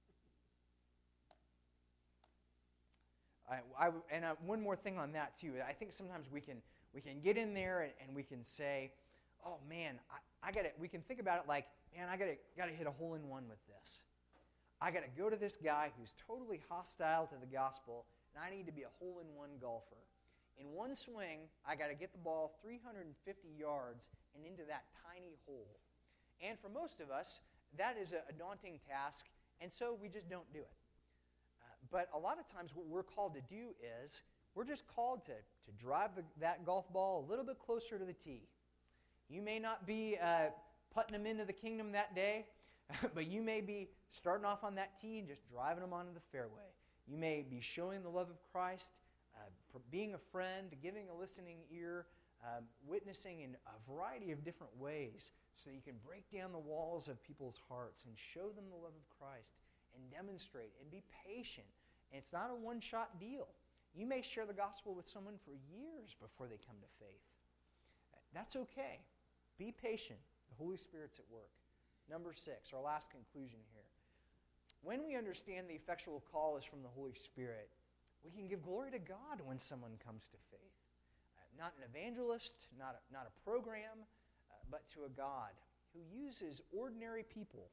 I, I, and uh, one more thing on that, too. I think sometimes we can we can get in there and, and we can say, oh, man, I, I got to, we can think about it like, man, I got to got to hit a hole in one with this. I got to go to this guy who's totally hostile to the gospel, and I need to be a hole-in-one golfer. In one swing, I got to get the ball three hundred fifty yards and into that tiny hole. And for most of us, that is a, a daunting task, and so we just don't do it. Uh, but a lot of times what we're called to do is we're just called to, to drive the, that golf ball a little bit closer to the tee. You may not be uh, putting them into the kingdom that day, but you may be starting off on that tee and just driving them onto the fairway. You may be showing the love of Christ, uh, being a friend, giving a listening ear, um, witnessing in a variety of different ways so that you can break down the walls of people's hearts and show them the love of Christ and demonstrate and be patient. And it's not a one-shot deal. You may share the gospel with someone for years before they come to faith. That's okay. Be patient. The Holy Spirit's at work. Number six, our last conclusion here. When we understand the effectual call is from the Holy Spirit, we can give glory to God when someone comes to faith. Uh, not an evangelist, not a, not a program, uh, but to a God who uses ordinary people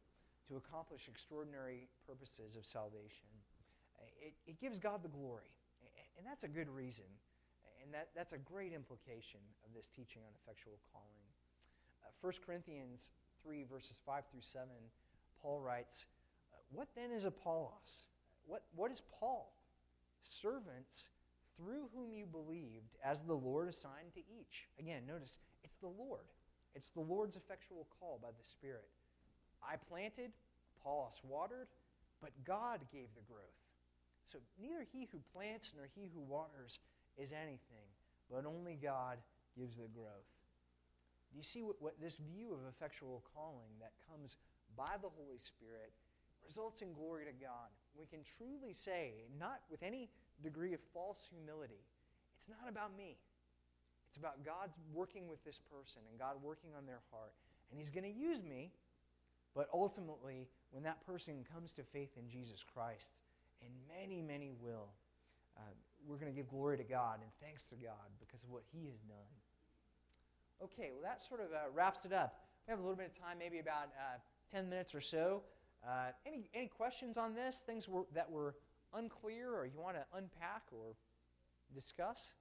to accomplish extraordinary purposes of salvation. It, it gives God the glory, and that's a good reason, and that, that's a great implication of this teaching on effectual calling. Uh, First Corinthians three, verses five through seven, Paul writes, "What then is Apollos? What, what is Paul? Servants through whom you believed, as the Lord assigned to each." Again, notice, it's the Lord. It's the Lord's effectual call by the Spirit. I planted, Apollos watered, but God gave the growth. So neither he who plants nor he who waters is anything, but only God gives the growth. Do you see what, what this view of effectual calling that comes by the Holy Spirit results in glory to God? We can truly say, not with any degree of false humility, it's not about me. It's about God working with this person and God working on their heart. And He's going to use me, but ultimately, when that person comes to faith in Jesus Christ, and many, many will, uh, we're going to give glory to God and thanks to God because of what He has done. Okay, well, that sort of uh, wraps it up. We have a little bit of time, maybe about uh, ten minutes or so. Uh, any any questions on this? Things were, that were unclear or you want to unpack or discuss?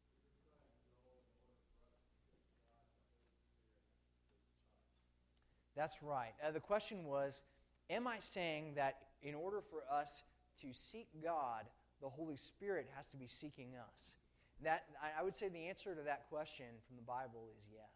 That's right. Uh, the question was, am I saying that in order for us to seek God, the Holy Spirit has to be seeking us? That I, I would say the answer to that question from the Bible is yes.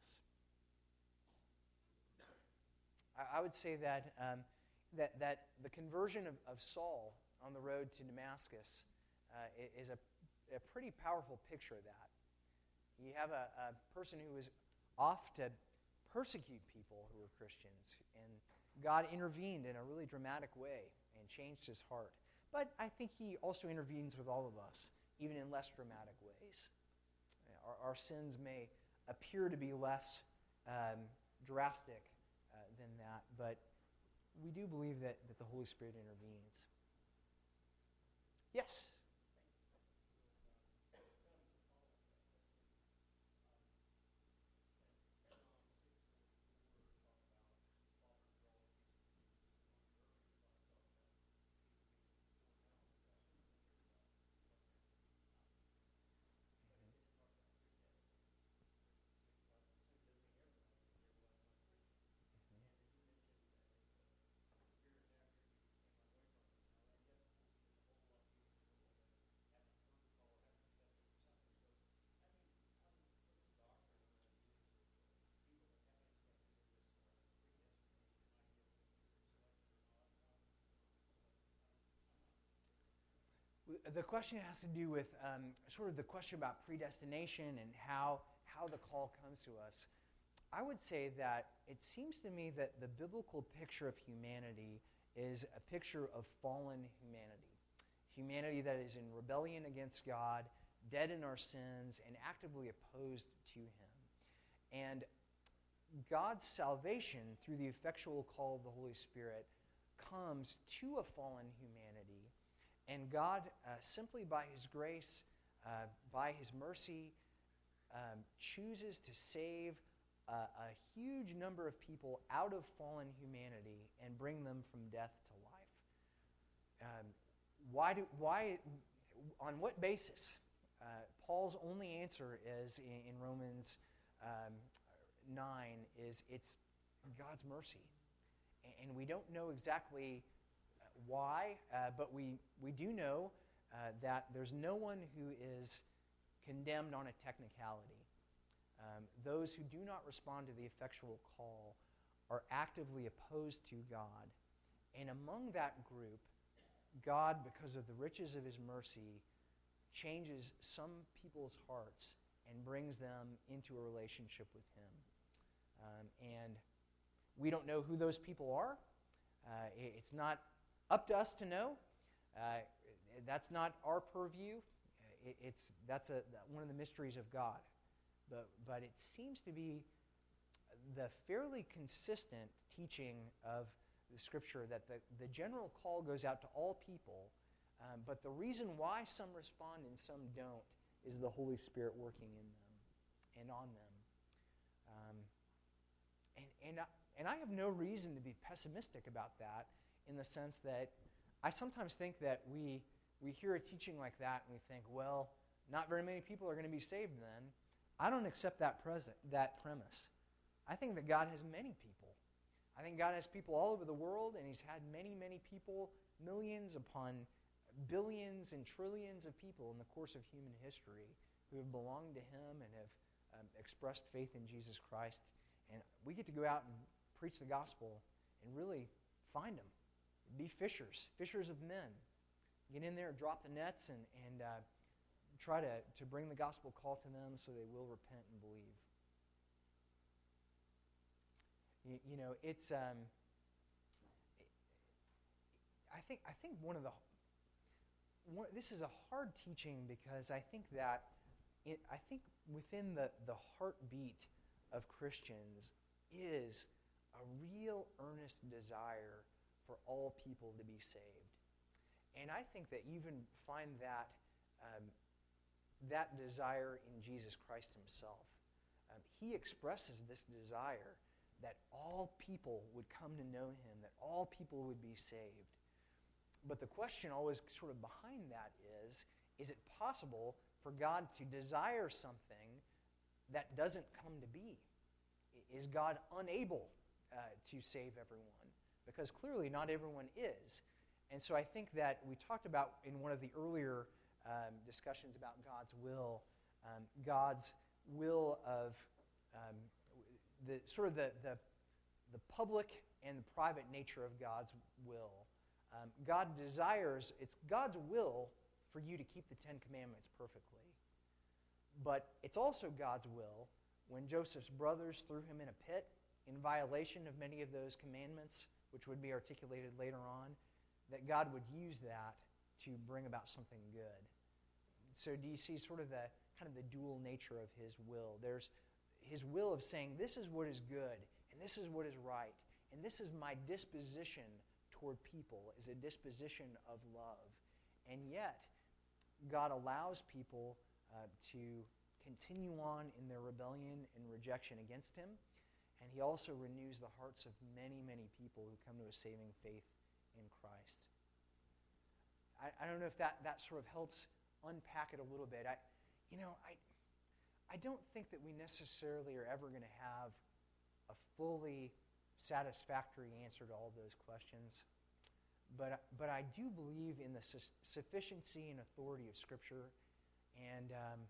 I, I would say that um, that that the conversion of, of Saul on the road to Damascus uh, is a, a pretty powerful picture of that. You have a, a person who is off to persecute people who were Christians, and God intervened in a really dramatic way and changed his heart. But I think He also intervenes with all of us, even in less dramatic ways. Our, our sins may appear to be less um, drastic uh, than that, but we do believe that, that the Holy Spirit intervenes. Yes? The question has to do with um, sort of the question about predestination and how, how the call comes to us. I would say that it seems to me that the biblical picture of humanity is a picture of fallen humanity. Humanity that is in rebellion against God, dead in our sins, and actively opposed to Him. And God's salvation through the effectual call of the Holy Spirit comes to a fallen humanity. And God, uh, simply by His grace, uh, by His mercy, um, chooses to save uh, a huge number of people out of fallen humanity and bring them from death to life. Um, why do why? On what basis? Uh, Paul's only answer is in, in Romans um, nine is it's God's mercy, and we don't know exactly why, uh, but we, we do know uh, that there's no one who is condemned on a technicality. Um, those who do not respond to the effectual call are actively opposed to God. And among that group, God, because of the riches of His mercy, changes some people's hearts and brings them into a relationship with Him. Um, and we don't know who those people are. Uh, it, it's not up to us to know. Uh, that's not our purview. It, it's that's a one of the mysteries of God. But but it seems to be the fairly consistent teaching of the Scripture that the, the general call goes out to all people, um, but the reason why some respond and some don't is the Holy Spirit working in them and on them. Um, and and And I have no reason to be pessimistic about that, in the sense that I sometimes think that we we hear a teaching like that and we think, well, not very many people are going to be saved then. I don't accept that present that premise. I think that God has many people. I think God has people all over the world, and He's had many, many people, millions upon billions and trillions of people in the course of human history who have belonged to Him and have um, expressed faith in Jesus Christ. And we get to go out and preach the gospel and really find them. Be fishers, fishers of men. Get in there, drop the nets, and, and uh, try to, to bring the gospel call to them so they will repent and believe. You, you know, it's, um, I think, I think one of the, one, this is a hard teaching because I think that, it, I think within the, the heartbeat of Christians is a real earnest desire for all people to be saved. And I think that you even find that um, that desire in Jesus Christ Himself. Um, he expresses this desire that all people would come to know Him, that all people would be saved. But the question always sort of behind that is, is it possible for God to desire something that doesn't come to be? Is God unable uh, to save everyone? Because clearly not everyone is. And so I think that we talked about in one of the earlier um, discussions about God's will, um, God's will of um, the sort of the, the the public and the private nature of God's will. Um, God desires, it's God's will for you to keep the Ten Commandments perfectly. But it's also God's will when Joseph's brothers threw him in a pit in violation of many of those commandments, which would be articulated later on, that God would use that to bring about something good. So do you see sort of the kind of the dual nature of His will? There's His will of saying, this is what is good, and this is what is right, and this is my disposition toward people, is a disposition of love. And yet, God allows people uh, to continue on in their rebellion and rejection against Him, and He also renews the hearts of many, many people who come to a saving faith in Christ. I, I don't know if that, that sort of helps unpack it a little bit. I, you know, I, I don't think that we necessarily are ever going to have a fully satisfactory answer to all those questions. But, but I do believe in the su- sufficiency and authority of Scripture. And um,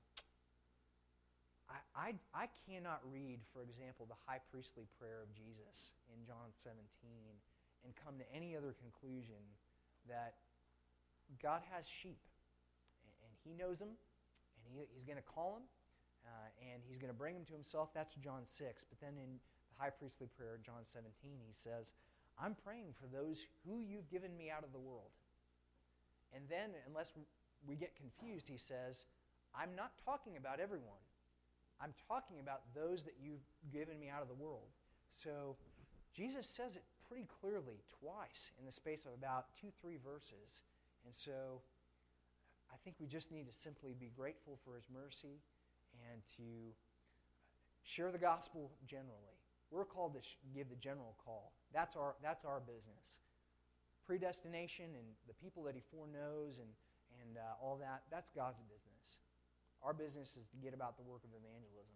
I, I, I cannot read, for example, the high priestly prayer of Jesus in John seventeen and come to any other conclusion that God has sheep, and, and He knows them, and he, He's going to call them, uh, and He's going to bring them to Himself. That's John six. But then in the high priestly prayer, John seventeen, He says, I'm praying for those who You've given me out of the world. And then, unless we get confused, He says, I'm not talking about everyone. I'm talking about those that You've given me out of the world. So Jesus says it pretty clearly twice in the space of about two, three verses. And so I think we just need to simply be grateful for His mercy and to share the gospel generally. We're called to sh- give the general call. That's our, that's our business. Predestination and the people that He foreknows and, and uh, all that, that's God's business. Our business is to get about the work of evangelism.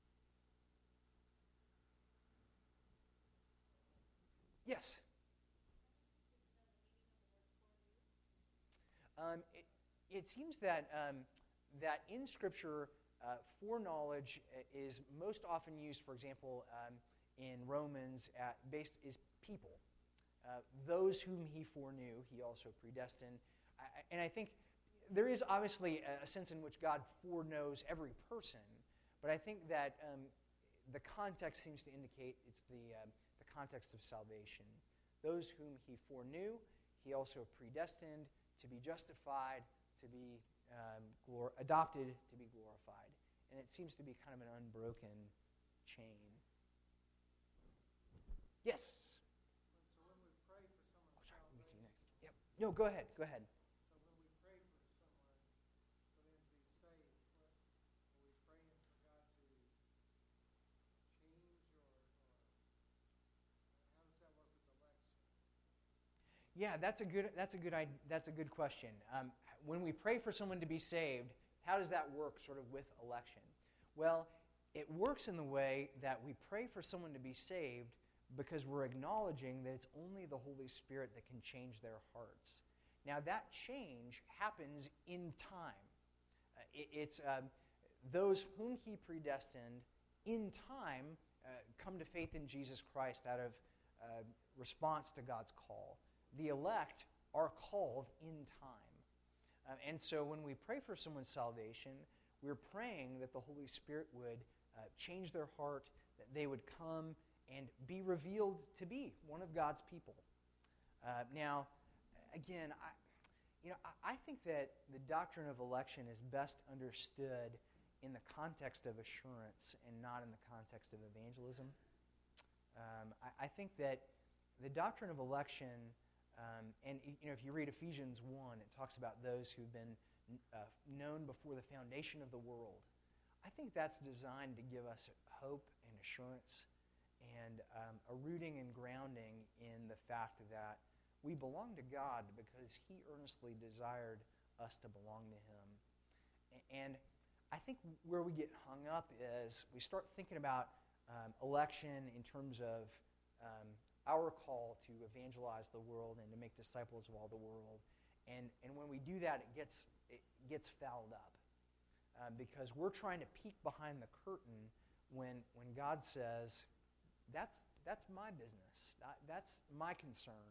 Yes? Um, it, it seems that um, that in Scripture, uh, foreknowledge is most often used, for example, um, in Romans, at, based is people. Uh, those whom He foreknew, He also predestined. I, and I think there is obviously a, a sense in which God foreknows every person, but I think that um, the context seems to indicate it's the, uh, the context of salvation. Those whom He foreknew, He also predestined to be justified, to be um, glor- adopted, to be glorified. And it seems to be kind of an unbroken chain. Yes? So when we pray for someone's Oh, sorry, we'll get to you salvation, next. Yep. No, go ahead. Go ahead. so when we pray for someone for them to be saved, what, are we praying for God to change or, or Yeah, that's a good that's a good id- that's a good question. Um, when we pray for someone to be saved, how does that work sort of with election? Well, it works in the way that we pray for someone to be saved because we're acknowledging that it's only the Holy Spirit that can change their hearts. Now, that change happens in time. Uh, it, it's um, those whom He predestined in time uh, come to faith in Jesus Christ out of uh, response to God's call. The elect are called in time. Uh, and so when we pray for someone's salvation, we're praying that the Holy Spirit would uh, change their heart, that they would come and be revealed to be one of God's people. Uh, now, again, I, you know, I, I think that the doctrine of election is best understood in the context of assurance and not in the context of evangelism. Um, I, I think that the doctrine of election, um, and you know, if you read Ephesians one, it talks about those who've been uh, known before the foundation of the world. I think that's designed to give us hope and assurance and um, a rooting and grounding in the fact that we belong to God because He earnestly desired us to belong to Him. And I think where we get hung up is we start thinking about um, election in terms of um, our call to evangelize the world and to make disciples of all the world. And, and when we do that, it gets, it gets fouled up uh, because we're trying to peek behind the curtain when, when God says, that's, that's my business. That, that's my concern.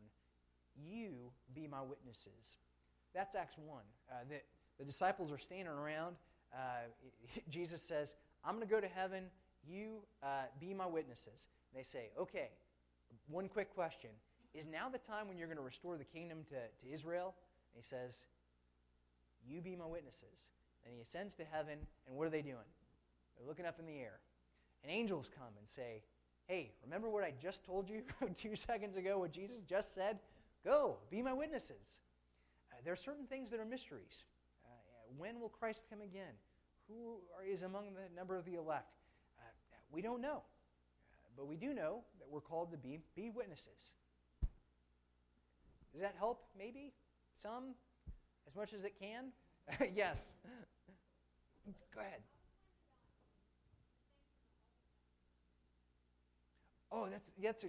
You be my witnesses. That's Acts one. Uh, the, the disciples are standing around. Uh, Jesus says, I'm going to go to heaven. You uh, be my witnesses. And they say, okay, one quick question. Is now the time when you're going to restore the kingdom to, to Israel? And he says, you be my witnesses. And he ascends to heaven, and what are they doing? They're looking up in the air. And angels come and say, hey, remember what I just told you two seconds ago, what Jesus just said? Go, be my witnesses. Uh, there are certain things that are mysteries. Uh, when will Christ come again? Who are, is among the number of the elect? Uh, we don't know. Uh, but we do know that we're called to be, be witnesses. Does that help? Maybe? Some? As much as it can? Yes. Go ahead. Oh, that's that's a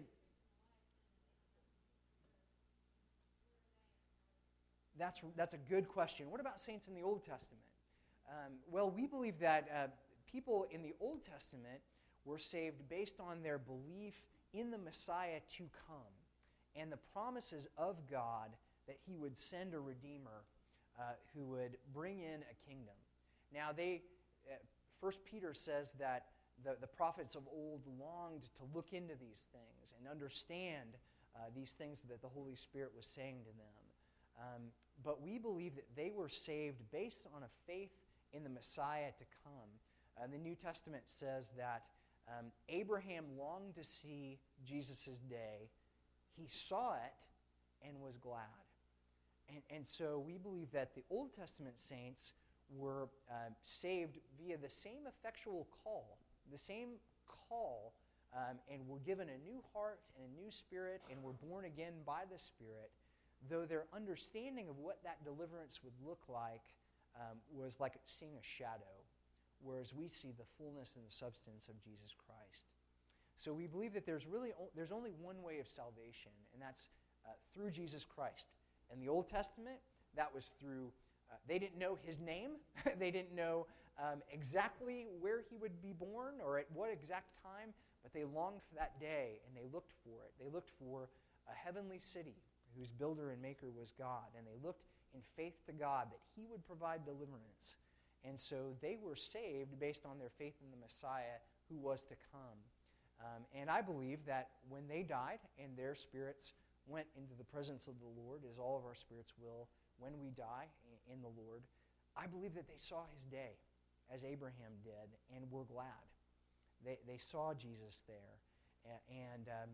that's that's a good question. What about saints in the Old Testament? Um, well, we believe that uh, people in the Old Testament were saved based on their belief in the Messiah to come and the promises of God that He would send a Redeemer uh, who would bring in a kingdom. Now, they uh, First Peter says that The, the prophets of old longed to look into these things and understand uh, these things that the Holy Spirit was saying to them. Um, but we believe that they were saved based on a faith in the Messiah to come. Uh, the New Testament says that um, Abraham longed to see Jesus' day. He saw it and was glad. And, and so we believe that the Old Testament saints were uh, saved via the same effectual call the same call, um, and were given a new heart and a new spirit and were born again by the Spirit, though their understanding of what that deliverance would look like um, was like seeing a shadow, whereas we see the fullness and the substance of Jesus Christ. So we believe that there's really o- there's only one way of salvation, and that's uh, through Jesus Christ. In the Old Testament, that was through, uh, they didn't know His name, they didn't know Um, exactly where He would be born or at what exact time, but they longed for that day and they looked for it. They looked for a heavenly city whose builder and maker was God, and they looked in faith to God that He would provide deliverance. And so they were saved based on their faith in the Messiah who was to come. Um, and I believe that when they died and their spirits went into the presence of the Lord, as all of our spirits will when we die in the Lord, I believe that they saw His day, as Abraham did, and were glad. They they saw Jesus there. And, um,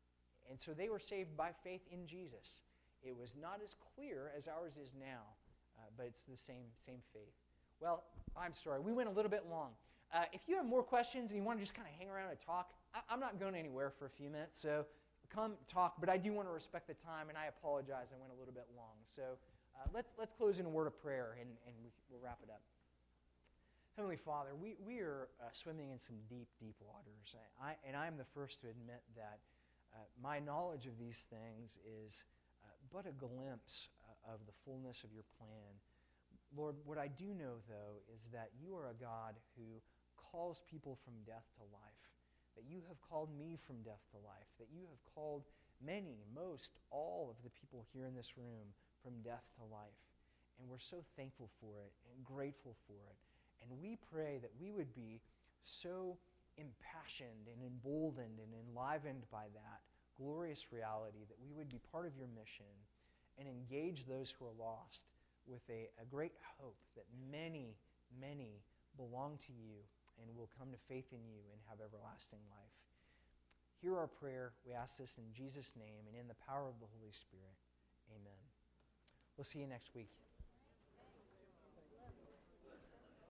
and so they were saved by faith in Jesus. It was not as clear as ours is now, uh, but it's the same, same faith. Well, I'm sorry, we went a little bit long. Uh, if you have more questions and you want to just kind of hang around and talk, I, I'm not going anywhere for a few minutes, so come talk, but I do want to respect the time, and I apologize. I went a little bit long. So uh, let's let's close in a word of prayer, and, and we, we'll wrap it up. Heavenly Father, we, we are uh, swimming in some deep, deep waters. I, and I'm the first to admit that uh, my knowledge of these things is uh, but a glimpse uh, of the fullness of your plan. Lord, what I do know, though, is that you are a God who calls people from death to life, that you have called me from death to life, that you have called many, most, all of the people here in this room from death to life. And we're so thankful for it and grateful for it. And we pray that we would be so impassioned and emboldened and enlivened by that glorious reality that we would be part of your mission and engage those who are lost with a, a great hope that many, many belong to you and will come to faith in you and have everlasting life. Hear our prayer. We ask this in Jesus' name and in the power of the Holy Spirit. Amen. We'll see you next week.